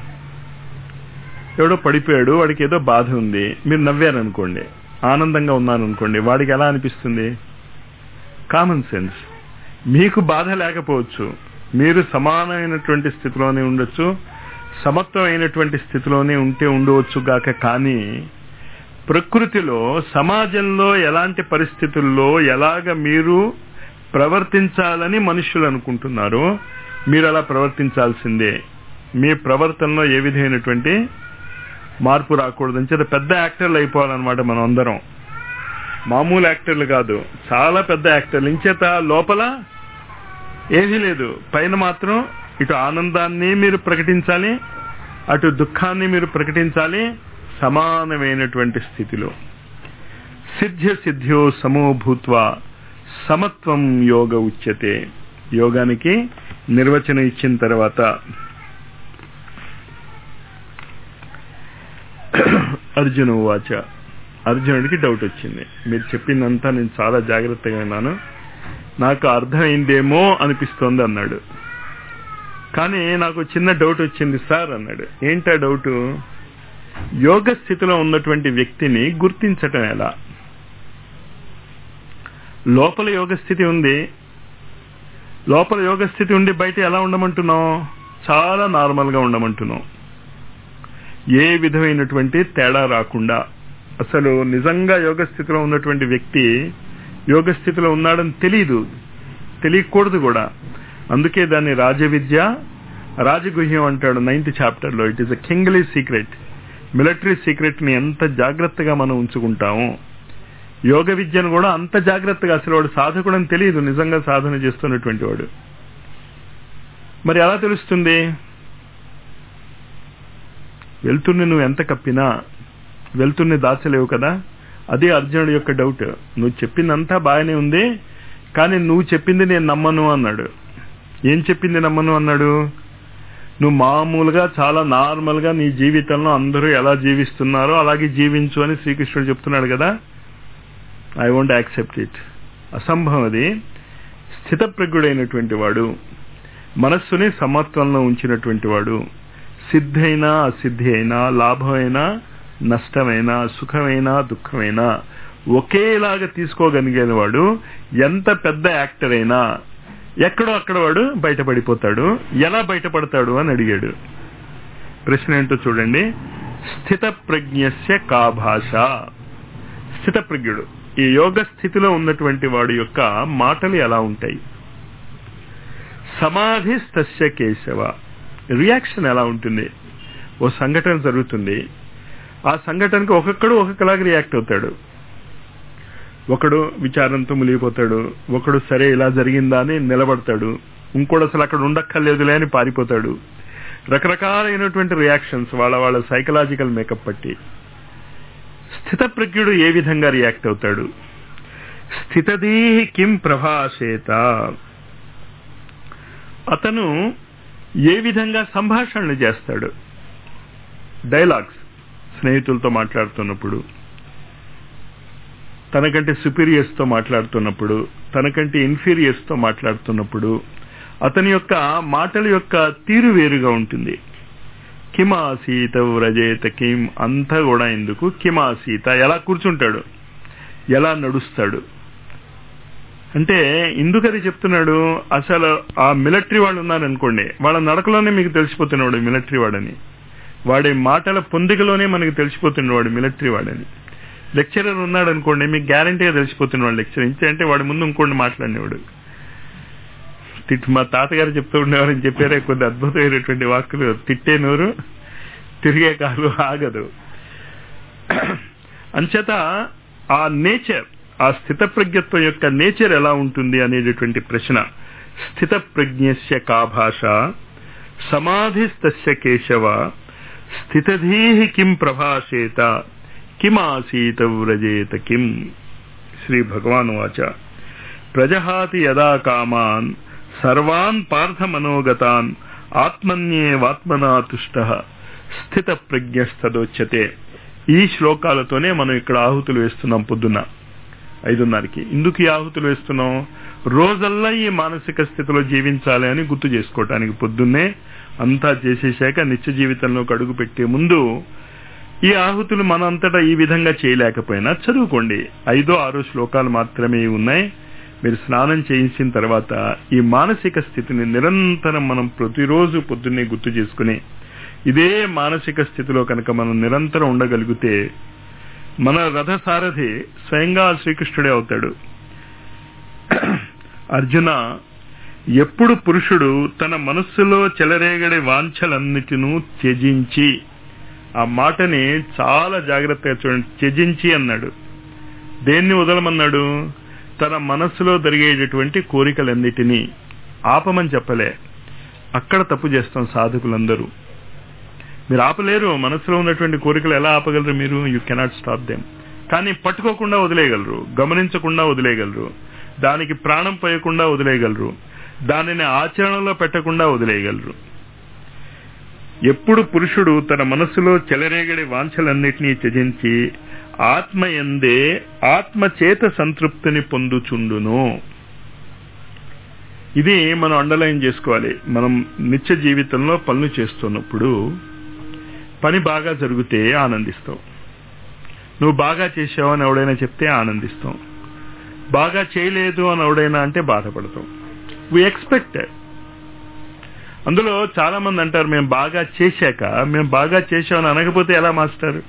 ఎవడో పడిపోయాడు, వాడికి ఏదో బాధ ఉంది, మీరు నవ్వారనుకోండి, ఆనందంగా ఉన్నారనుకోండి, వాడికి ఎలా అనిపిస్తుంది? Common sense. మీకు బాధ లేకపోవచ్చు, మీరు సమానమైనటువంటి స్థితిలోనే ఉండొచ్చు, సమత్వమైనటువంటి స్థితిలోనే ఉండవచ్చు గాక. కానీ ప్రకృతిలో, సమాజంలో ఎలాంటి పరిస్థితుల్లో ఎలాగ మీరు ప్రవర్తించాలని మనుషులు అనుకుంటున్నారో మీరు అలా ప్రవర్తించాల్సిందే. మీ ప్రవర్తనలో ఏ విధమైనటువంటి మార్పు రాకూడదని చేత పెద్ద యాక్టర్లు అయిపోవాలన్నమాట. మనం అందరం మామూలు యాక్టర్లు కాదు, చాలా పెద్ద యాక్టర్లు. ఇంచేత లోపల ఏమీ లేదు, పైన మాత్రం ఇటు ఆనందాన్ని మీరు ప్రకటించాలి, అటు దుఃఖాన్ని మీరు ప్రకటించాలి, సమానమైనటువంటి స్థితిలో. సిద్ధ్య సిద్ధ్యో సమో భూత్వా సమత్వం యోగ ఉచ్యతే. యోగానికి నిర్వచనం ఇచ్చిన తర్వాత అర్జున ఉవాచ. అర్జునుడికి డౌట్ వచ్చింది. మీరు చెప్పిందంతా నేను చాలా జాగ్రత్తగా విన్నాను, నాకు అర్థమైందేమో అనిపిస్తోంది అన్నాడు. కానీ నాకు చిన్న డౌట్ వచ్చింది సార్ అన్నాడు. ఏంటా డౌటు? యోగ స్థితిలో ఉన్నటువంటి వ్యక్తిని గుర్తించటం ఎలా? లోపల యోగ స్థితి ఉంది, లోపల యోగ స్థితి ఉండి బయట ఎలా ఉండమంటున్నాం? చాలా నార్మల్గా ఉండమంటున్నాం, ఏ విధమైనటువంటి తేడా రాకుండా. అసలు నిజంగా యోగ స్థితిలో ఉన్నటువంటి వ్యక్తి యోగ స్థితిలో ఉన్నాడని తెలియకూడదు కూడా. అందుకే దాన్ని రాజవిద్య, రాజగుహ్యం అంటాడు 9th చాప్టర్లో. It is a kingly secret. Military secret ని ఎంత జాగ్రత్తగా మనం ఉంచుకుంటాము, యోగ విద్యను కూడా అంత జాగ్రత్తగా. అసలు వాడు సాధకుడు అని తెలియదు, నిజంగా సాధన చేస్తున్నటువంటి వాడు. మరి ఎలా తెలుస్తుంది? వెళ్తున్న నువ్వు ఎంత కప్పినా వెళ్తున్న దాచలేవు కదా. అదే అర్జునుడి యొక్క డౌట్. నువ్వు చెప్పిందంతా బాగానే ఉంది, కానీ నువ్వు చెప్పింది నేను నమ్మను అన్నాడు. ఏం చెప్పింది నమ్మను అన్నాడు? నువ్వు మామూలుగా చాలా నార్మల్గా నీ జీవితంలో అందరూ ఎలా జీవిస్తున్నారో అలాగే జీవించు అని శ్రీకృష్ణుడు చెప్తున్నాడు కదా. I won't accept it. అసంభవం అది. స్థితప్రజ్ఞుడైనటువంటి వాడు, మనస్సుని సమత్వంలో ఉంచినటువంటి వాడు, సిద్ధైనా అసిద్ధి అయినా, లాభమైనా నష్టమైనా, సుఖమైనా దుఃఖమైనా ఒకేలాగా తీసుకోగలిగిన వాడు ఎంత పెద్ద యాక్టర్ అయినా ఎక్కడో అక్కడ వాడు బయటపడిపోతాడు. ఎలా బయటపడతాడు అని అడిగాడు. ప్రశ్న ఏంటో చూడండి. స్థిత ప్రజ్ఞస్య కా భాష. స్థితప్రజ్ఞుడు, ఈ యోగ స్థితిలో ఉన్నటువంటి వాడి యొక్క మాటలు ఎలా ఉంటాయి? సమాధిస్తస్య కేశవ. రియాక్షన్ ఎలా ఉంటుంది? ఓ సంఘటన జరుగుతుంది, ఆ సంఘటనకు ఒక్కొక్కడు ఒక్కొక్కలాగా రియాక్ట్ అవుతాడు. ఒకడు విచారంతో మునిగిపోతాడు, ఒకడు సరే ఇలా జరిగిందా అని నిలబడతాడు, ఇంకోటి అసలు అక్కడ ఉండక్కర్లేదులే అని పారిపోతాడు. రకరకాలైనటువంటి రియాక్షన్స్ వాళ్ళ వాళ్ళ సైకలాజికల్ మేకప్ పట్టి. స్థితప్రజ్ఞుడు ఏ విధంగా రియాక్ట్ అవుతాడు? స్థితదీహి కిం ప్రభాషేత. అతను ఏ విధంగా సంభాషణలు చేస్తాడు? డైలాగ్స్. స్నేహితులతో మాట్లాడుతున్నప్పుడు, తనకంటే సుపీరియర్స్ తో మాట్లాడుతున్నప్పుడు, తనకంటే ఇన్ఫీరియర్స్ తో మాట్లాడుతున్నప్పుడు అతని యొక్క మాటల యొక్క తీరు వేరుగా ఉంటుంది. కిమాసీత వ్రజేత కిం. అంతా కూడా ఎందుకు? కిమాసీత. ఎలా కూర్చుంటాడు, ఎలా నడుస్తాడు అంటే ఎందుకు అది చెప్తున్నాడు? అసలు ఆ మిలిటరీ వాళ్ళు ఉన్నారనుకోండి, వాళ్ళ నడకలోనే మీకు తెలిసిపోతున్నాడు మిలిటరీ వాడని. వాడి మాటల పొందికలోనే మనకు తెలిసిపోతున్నాడు మిలిటరీ వాడని. లెక్చరర్ ఉన్నాడు అనుకోండి, మీకు గ్యారంటీగా తెలిసిపోతున్నాడు లెక్చరర్. అంటే వాడి ముందు ఇంకోటి మాట్లాడినవాడు. మా తాతగారు చెప్తూ ఉండేవారని చెప్పారే కొన్ని అద్భుతమైనటువంటి వాక్కులు. తిట్టే నోరు తిరిగే కాలు ఆగదు. అంచేత ఆ నేచర్, ఆ స్థితప్రజ్ఞత్వం యొక్క నేచర్ ఎలా ఉంటుంది అనేటటువంటి ప్రశ్న. స్థితప్రజ్ఞస్య కా భాష, సమాధిస్తస్య కేశవ, స్థితధీహి కిం ప్రభాషేత, కిమాసీత వ్రజేత కిం. శ్రీ భగవాన్ వాచ. ప్రజహాతి యదా కామాన్ సర్వాన్ పార్థ మనోగతాన్ ఆత్మన్యేవాత్మనా తుష్టః స్థిత ప్రజ్ఞస్తదోచ్యతే. ఈ శ్లోకాలతోనే మనం ఇక్కడ ఆహుతులు వేస్తున్నాం పొద్దున్న 5:30కి. ఎందుకు ఈ ఆహుతులు వేస్తున్నాం? రోజల్లా ఈ మానసిక స్థితిలో జీవించాలి అని గుర్తు చేసుకోవటానికి. పొద్దున్నే అంతా చేసేశాక నిత్య జీవితంలోకి అడుగు పెట్టే ముందు ఈ ఆహుతులు మనంతటా ఈ విధంగా చేయలేకపోయినా చదువుకోండి. 5-6 శ్లోకాలు మాత్రమే ఉన్నాయి. మీరు స్నానం చేయించిన తర్వాత ఈ మానసిక స్థితిని నిరంతరం మనం ప్రతిరోజు పొద్దున్నే గుర్తు చేసుకుని ఇదే మానసిక స్థితిలో కనుక మనం నిరంతరం ఉండగలిగితే మన రథసారథి స్వయంగా శ్రీకృష్ణుడే అవుతాడు. అర్జున, ఎప్పుడు పురుషుడు తన మనస్సులో చెలరేగడే వాంఛలన్నిటినూ త్యజించి, ఆ మాటని చాలా జాగ్రత్తగా చూడండి, త్యజించి అన్నాడు. దేన్ని వదలమన్నాడు? తన మనస్సులో జరిగేటటువంటి కోరికలన్నిటినీ ఆపమని చెప్పలే. అక్కడ తప్పు చేస్తాం సాధకులందరూ. మీరు ఆపలేరు. మనసులో ఉన్నటువంటి కోరికలు ఎలా ఆపగలరు మీరు? You cannot stop them. కానీ పట్టుకోకుండా వదిలేయగలరు, గమనించకుండా వదిలేయగలరు, దానికి ప్రాణం పోయకుండా వదిలేయగలరు, దానిని ఆచరణలో పెట్టకుండా వదిలేయగలరు. ఎప్పుడు పురుషుడు తన మనస్సులో చెలరేగడి వాంఛలన్నిటినీ త్యజించి ఆత్మయందే ఆత్మచేత సంతృప్తిని పొందుచుండును. ఇది మనం అండర్లైన్ చేసుకోవాలి. మనం నిత్య జీవితంలో పనులు చేస్తున్నప్పుడు పని బాగా జరిగితే ఆనందిస్తాం. నువ్వు బాగా చేసావు అని ఎవడైనా చెప్తే ఆనందిస్తాం. బాగా చేయలేదు అని ఎవడైనా అంటే బాధపడతాం. We expect. అందులో చాలా మంది అంటారు, మేము బాగా చేశాక మేము బాగా చేశామని అనకపోతే ఎలా మాస్టర్?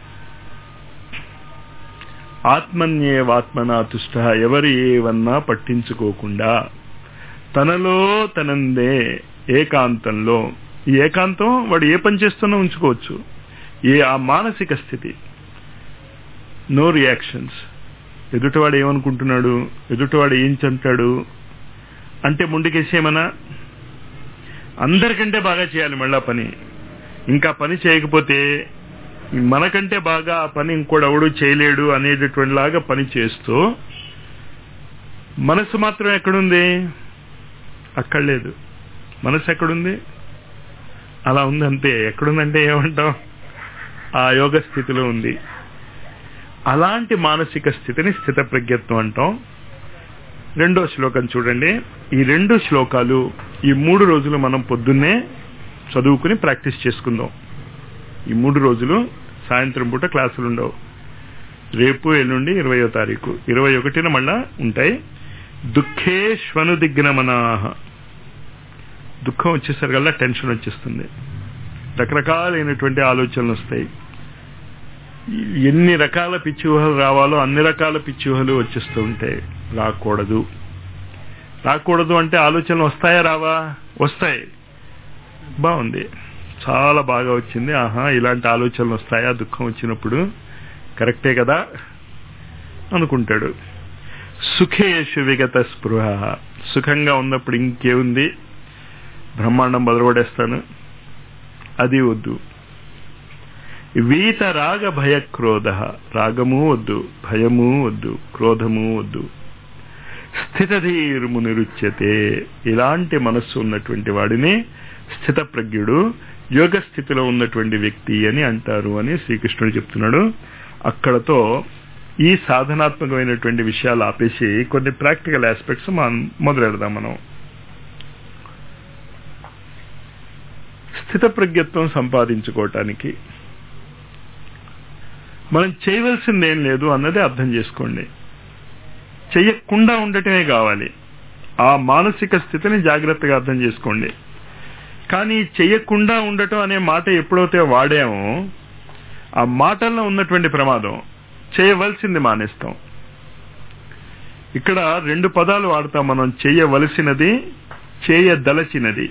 ఆత్మన్యేవాత్మనా తుష్ట. ఎవరు ఏవన్నా పట్టించుకోకుండా తనలో తనందే ఏకాంతంలో. ఈ ఏకాంతం వాడు ఏ పని చేస్తున్నా ఉంచుకోవచ్చు. ఆ మానసిక స్థితి, నో రియాక్షన్స్. ఎదుటివాడు ఏమనుకుంటున్నాడు, ఎదుటివాడు ఏం చంటాడు అంటే ముందుకేసేమన్నా అందరికంటే బాగా చేయాలి మళ్ళా పని. ఇంకా పని చేయకపోతే మనకంటే బాగా ఆ పని ఇంకోడెవడు చేయలేడు అనేటటువంటి లాగా పని చేస్తూ మనసు మాత్రం ఎక్కడుంది? అక్కడ లేదు. మనసు ఎక్కడుంది? అలా ఉంది అంతే. ఎక్కడుందంటే ఏమంటాం? ఆ యోగ స్థితిలో ఉంది. అలాంటి మానసిక స్థితిని స్థితప్రజ్ఞత్వం అంటాం. రెండో శ్లోకం చూడండి. ఈ 2 శ్లోకాలు ఈ 3 రోజులు మనం పొద్దున్నే చదువుకుని ప్రాక్టీస్ చేసుకుందాం. ఈ 3 రోజులు సాయంత్రం పూట క్లాసులు ఉండవు. రేపు ఎల్లుండి 20వ తారీఖు, 21న మళ్ళా ఉంటాయి. దుఃఖేష్వనుదిగ్నమనాః. దుఃఖం వచ్చేసరికల్లా టెన్షన్ వచ్చేస్తుంది, రకరకాలైనటువంటి ఆలోచనలు వస్తాయి. ఎన్ని రకాల పిచ్చి ఊహలు రావాలో అన్ని రకాల పిచ్చి ఊహలు వచ్చేస్తూ ఉంటాయి. రాకూడదు. రాకూడదు అంటే ఆలోచనలు వస్తాయా రావా? వస్తాయి. బాగుంది, చాలా బాగా వచ్చింది. ఆహా, ఇలాంటి ఆలోచనలు వస్తాయా దుఃఖం వచ్చినప్పుడు? కరెక్టే కదా అనుకుంటాడు. సుఖేషు విగత స్పృహ. సుఖంగా ఉన్నప్పుడు ఇంకేముంది, బ్రహ్మాండం బదలగొడేస్తాను, అది వద్దు. వీత రాగ భయ క్రోధ. రాగము వద్దు, భయము వద్దు, క్రోధము వద్దు. స్థితధీర్మునిరుచ్యతే. ఇలాంటి మనస్సు ఉన్నటువంటి వాడిని స్థితప్రజ్ఞుడు, యోగ స్థితిలో ఉన్నటువంటి వ్యక్తి అని అంటారు అని శ్రీకృష్ణుడు చెప్తున్నాడు. అక్కడతో ఈ సాధనాత్మకమైనటువంటి విషయాలు ఆపేసి కొన్ని ప్రాక్టికల్ ఆస్పెక్ట్స్ మొదలెడదాం. మనం స్థితప్రజ్ఞత్వం సంపాదించుకోవటానికి మనం చేయవలసింది ఏం లేదు అన్నది అర్థం చేసుకోండి. చెయ్యకుండా ఉండటమే కావాలి. ఆ మానసిక స్థితిని జాగ్రత్తగా అర్థం చేసుకోండి. కానీ చెయ్యకుండా ఉండటం అనే మాట ఎప్పుడైతే వాడామో ఆ మాటల్లో ఉన్నటువంటి ప్రమాదం, చేయవలసింది మానేస్తాం. ఇక్కడ 2 పదాలు వాడతాం మనం, చేయవలసినది, చేయదలచినది.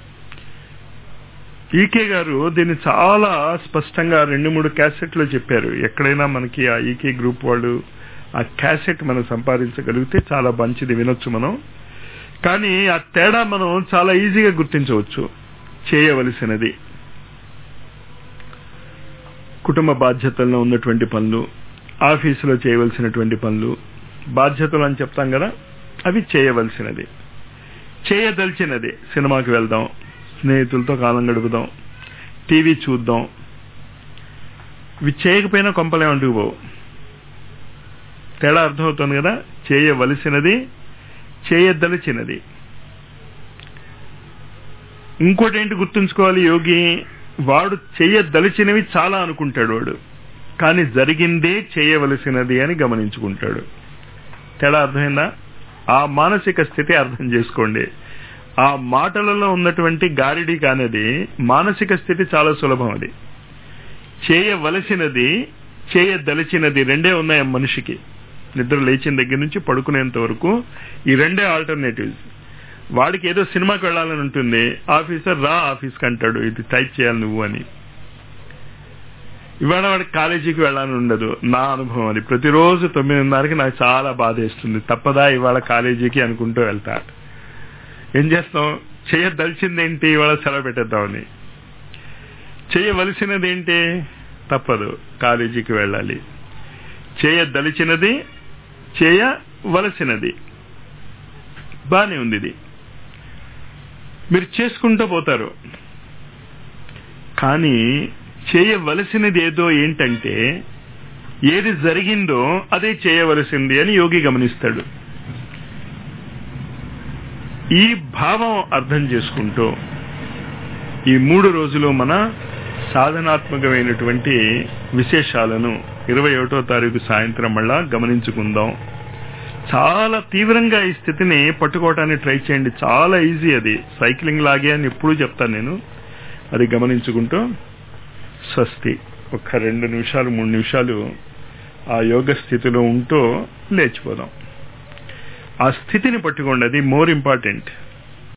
ఈకే గారు దీన్ని చాలా స్పష్టంగా 2-3 క్యాసెట్లు చెప్పారు. ఎక్కడైనా మనకి ఆ ఈకే గ్రూప్ వాళ్ళు ఆ క్యాసెట్ మనం సంపాదించగలిగితే చాలా మంచిది, వినొచ్చు మనం. కానీ ఆ తేడా మనం చాలా ఈజీగా గుర్తించవచ్చు. చేయవలసినది కుటుంబ బాధ్యతల్లో ఉన్నటువంటి పనులు, ఆఫీసులో చేయవలసినటువంటి పనులు, బాధ్యతలు అని చెప్తాం కదా, అవి చేయవలసినది. చేయదలిచినది సినిమాకి వెళ్దాం, స్నేహితులతో కాలం గడుపుదాం, టీవీ చూద్దాం. ఇవి చేయకపోయినా కొంపలే అంటుకుపోవు. తేడా అర్థమవుతుంది కదా. చేయవలసినది, చేయదలిచినది. ఇంకోటి ఏంటి గుర్తుంచుకోవాలి, యోగి వాడు చేయదలిచినవి చాలా అనుకుంటాడు వాడు, కానీ జరిగిందే చేయవలసినది అని గమనించుకుంటాడు. తేడా అర్థమైందా? ఆ మానసిక స్థితి అర్థం చేసుకోండి. ఆ మాటలలో ఉన్నటువంటి గారిడి కానిది మానసిక స్థితి చాలా సులభం. అది చేయవలసినది, చేయదలిచినది రెండే ఉన్నాయి మనిషికి. నిద్ర లేచిన దగ్గర నుంచి పడుకునేంత వరకు ఈ రెండే ఆల్టర్నేటివ్స్. వాడికి ఏదో సినిమాకి వెళ్ళాలని ఉంటుంది, ఆఫీసర్ రా ఆఫీస్కి అంటాడు, ఇది టైప్ చేయాలి నువ్వు అని. ఇవాళ వాడికి కాలేజీకి వెళ్ళాలని ఉండదు. నా అనుభవం అది. ప్రతిరోజు 9:30కి నాకు చాలా బాధ వేస్తుంది, తప్పదా ఇవాళ కాలేజీకి అనుకుంటూ వెళ్తా. ఏం చేస్తాం? చేయదలిచిందేంటి, ఇవాళ సెలవు పెట్టేద్దామని. చేయవలసినది ఏంటి? తప్పదు, కాలేజీకి వెళ్ళాలి. చేయదలిచినది, చేయవలసినది. బానే ఉంది. ఇది మీరు చేసుకుంటూ పోతారు. కానీ చేయవలసినది ఏదో ఏంటంటే, ఏది జరిగిందో అదే చేయవలసింది అని యోగి గమనిస్తాడు. ఈ భావం అర్థం చేసుకుంటూ ఈ 3 రోజులు మన సాధనాత్మకమైనటువంటి విశేషాలను 21వ తారీఖు సాయంత్రం మళ్ళా గమనించుకుందాం. చాలా తీవ్రంగా ఈ స్థితిని పట్టుకోవటానికి ట్రై చేయండి. చాలా ఈజీ. అది సైక్లింగ్ లాగే అని ఎప్పుడూ చెప్తాను నేను. అది గమనించుకుంటూ స్వస్తి. ఒక 2 నిమిషాలు 3 నిమిషాలు ఆ యోగ స్థితిలో ఉంటూ లేచిపోదాం. ఆ స్థితిని పట్టుకోండి, అది మోర్ ఇంపార్టెంట్.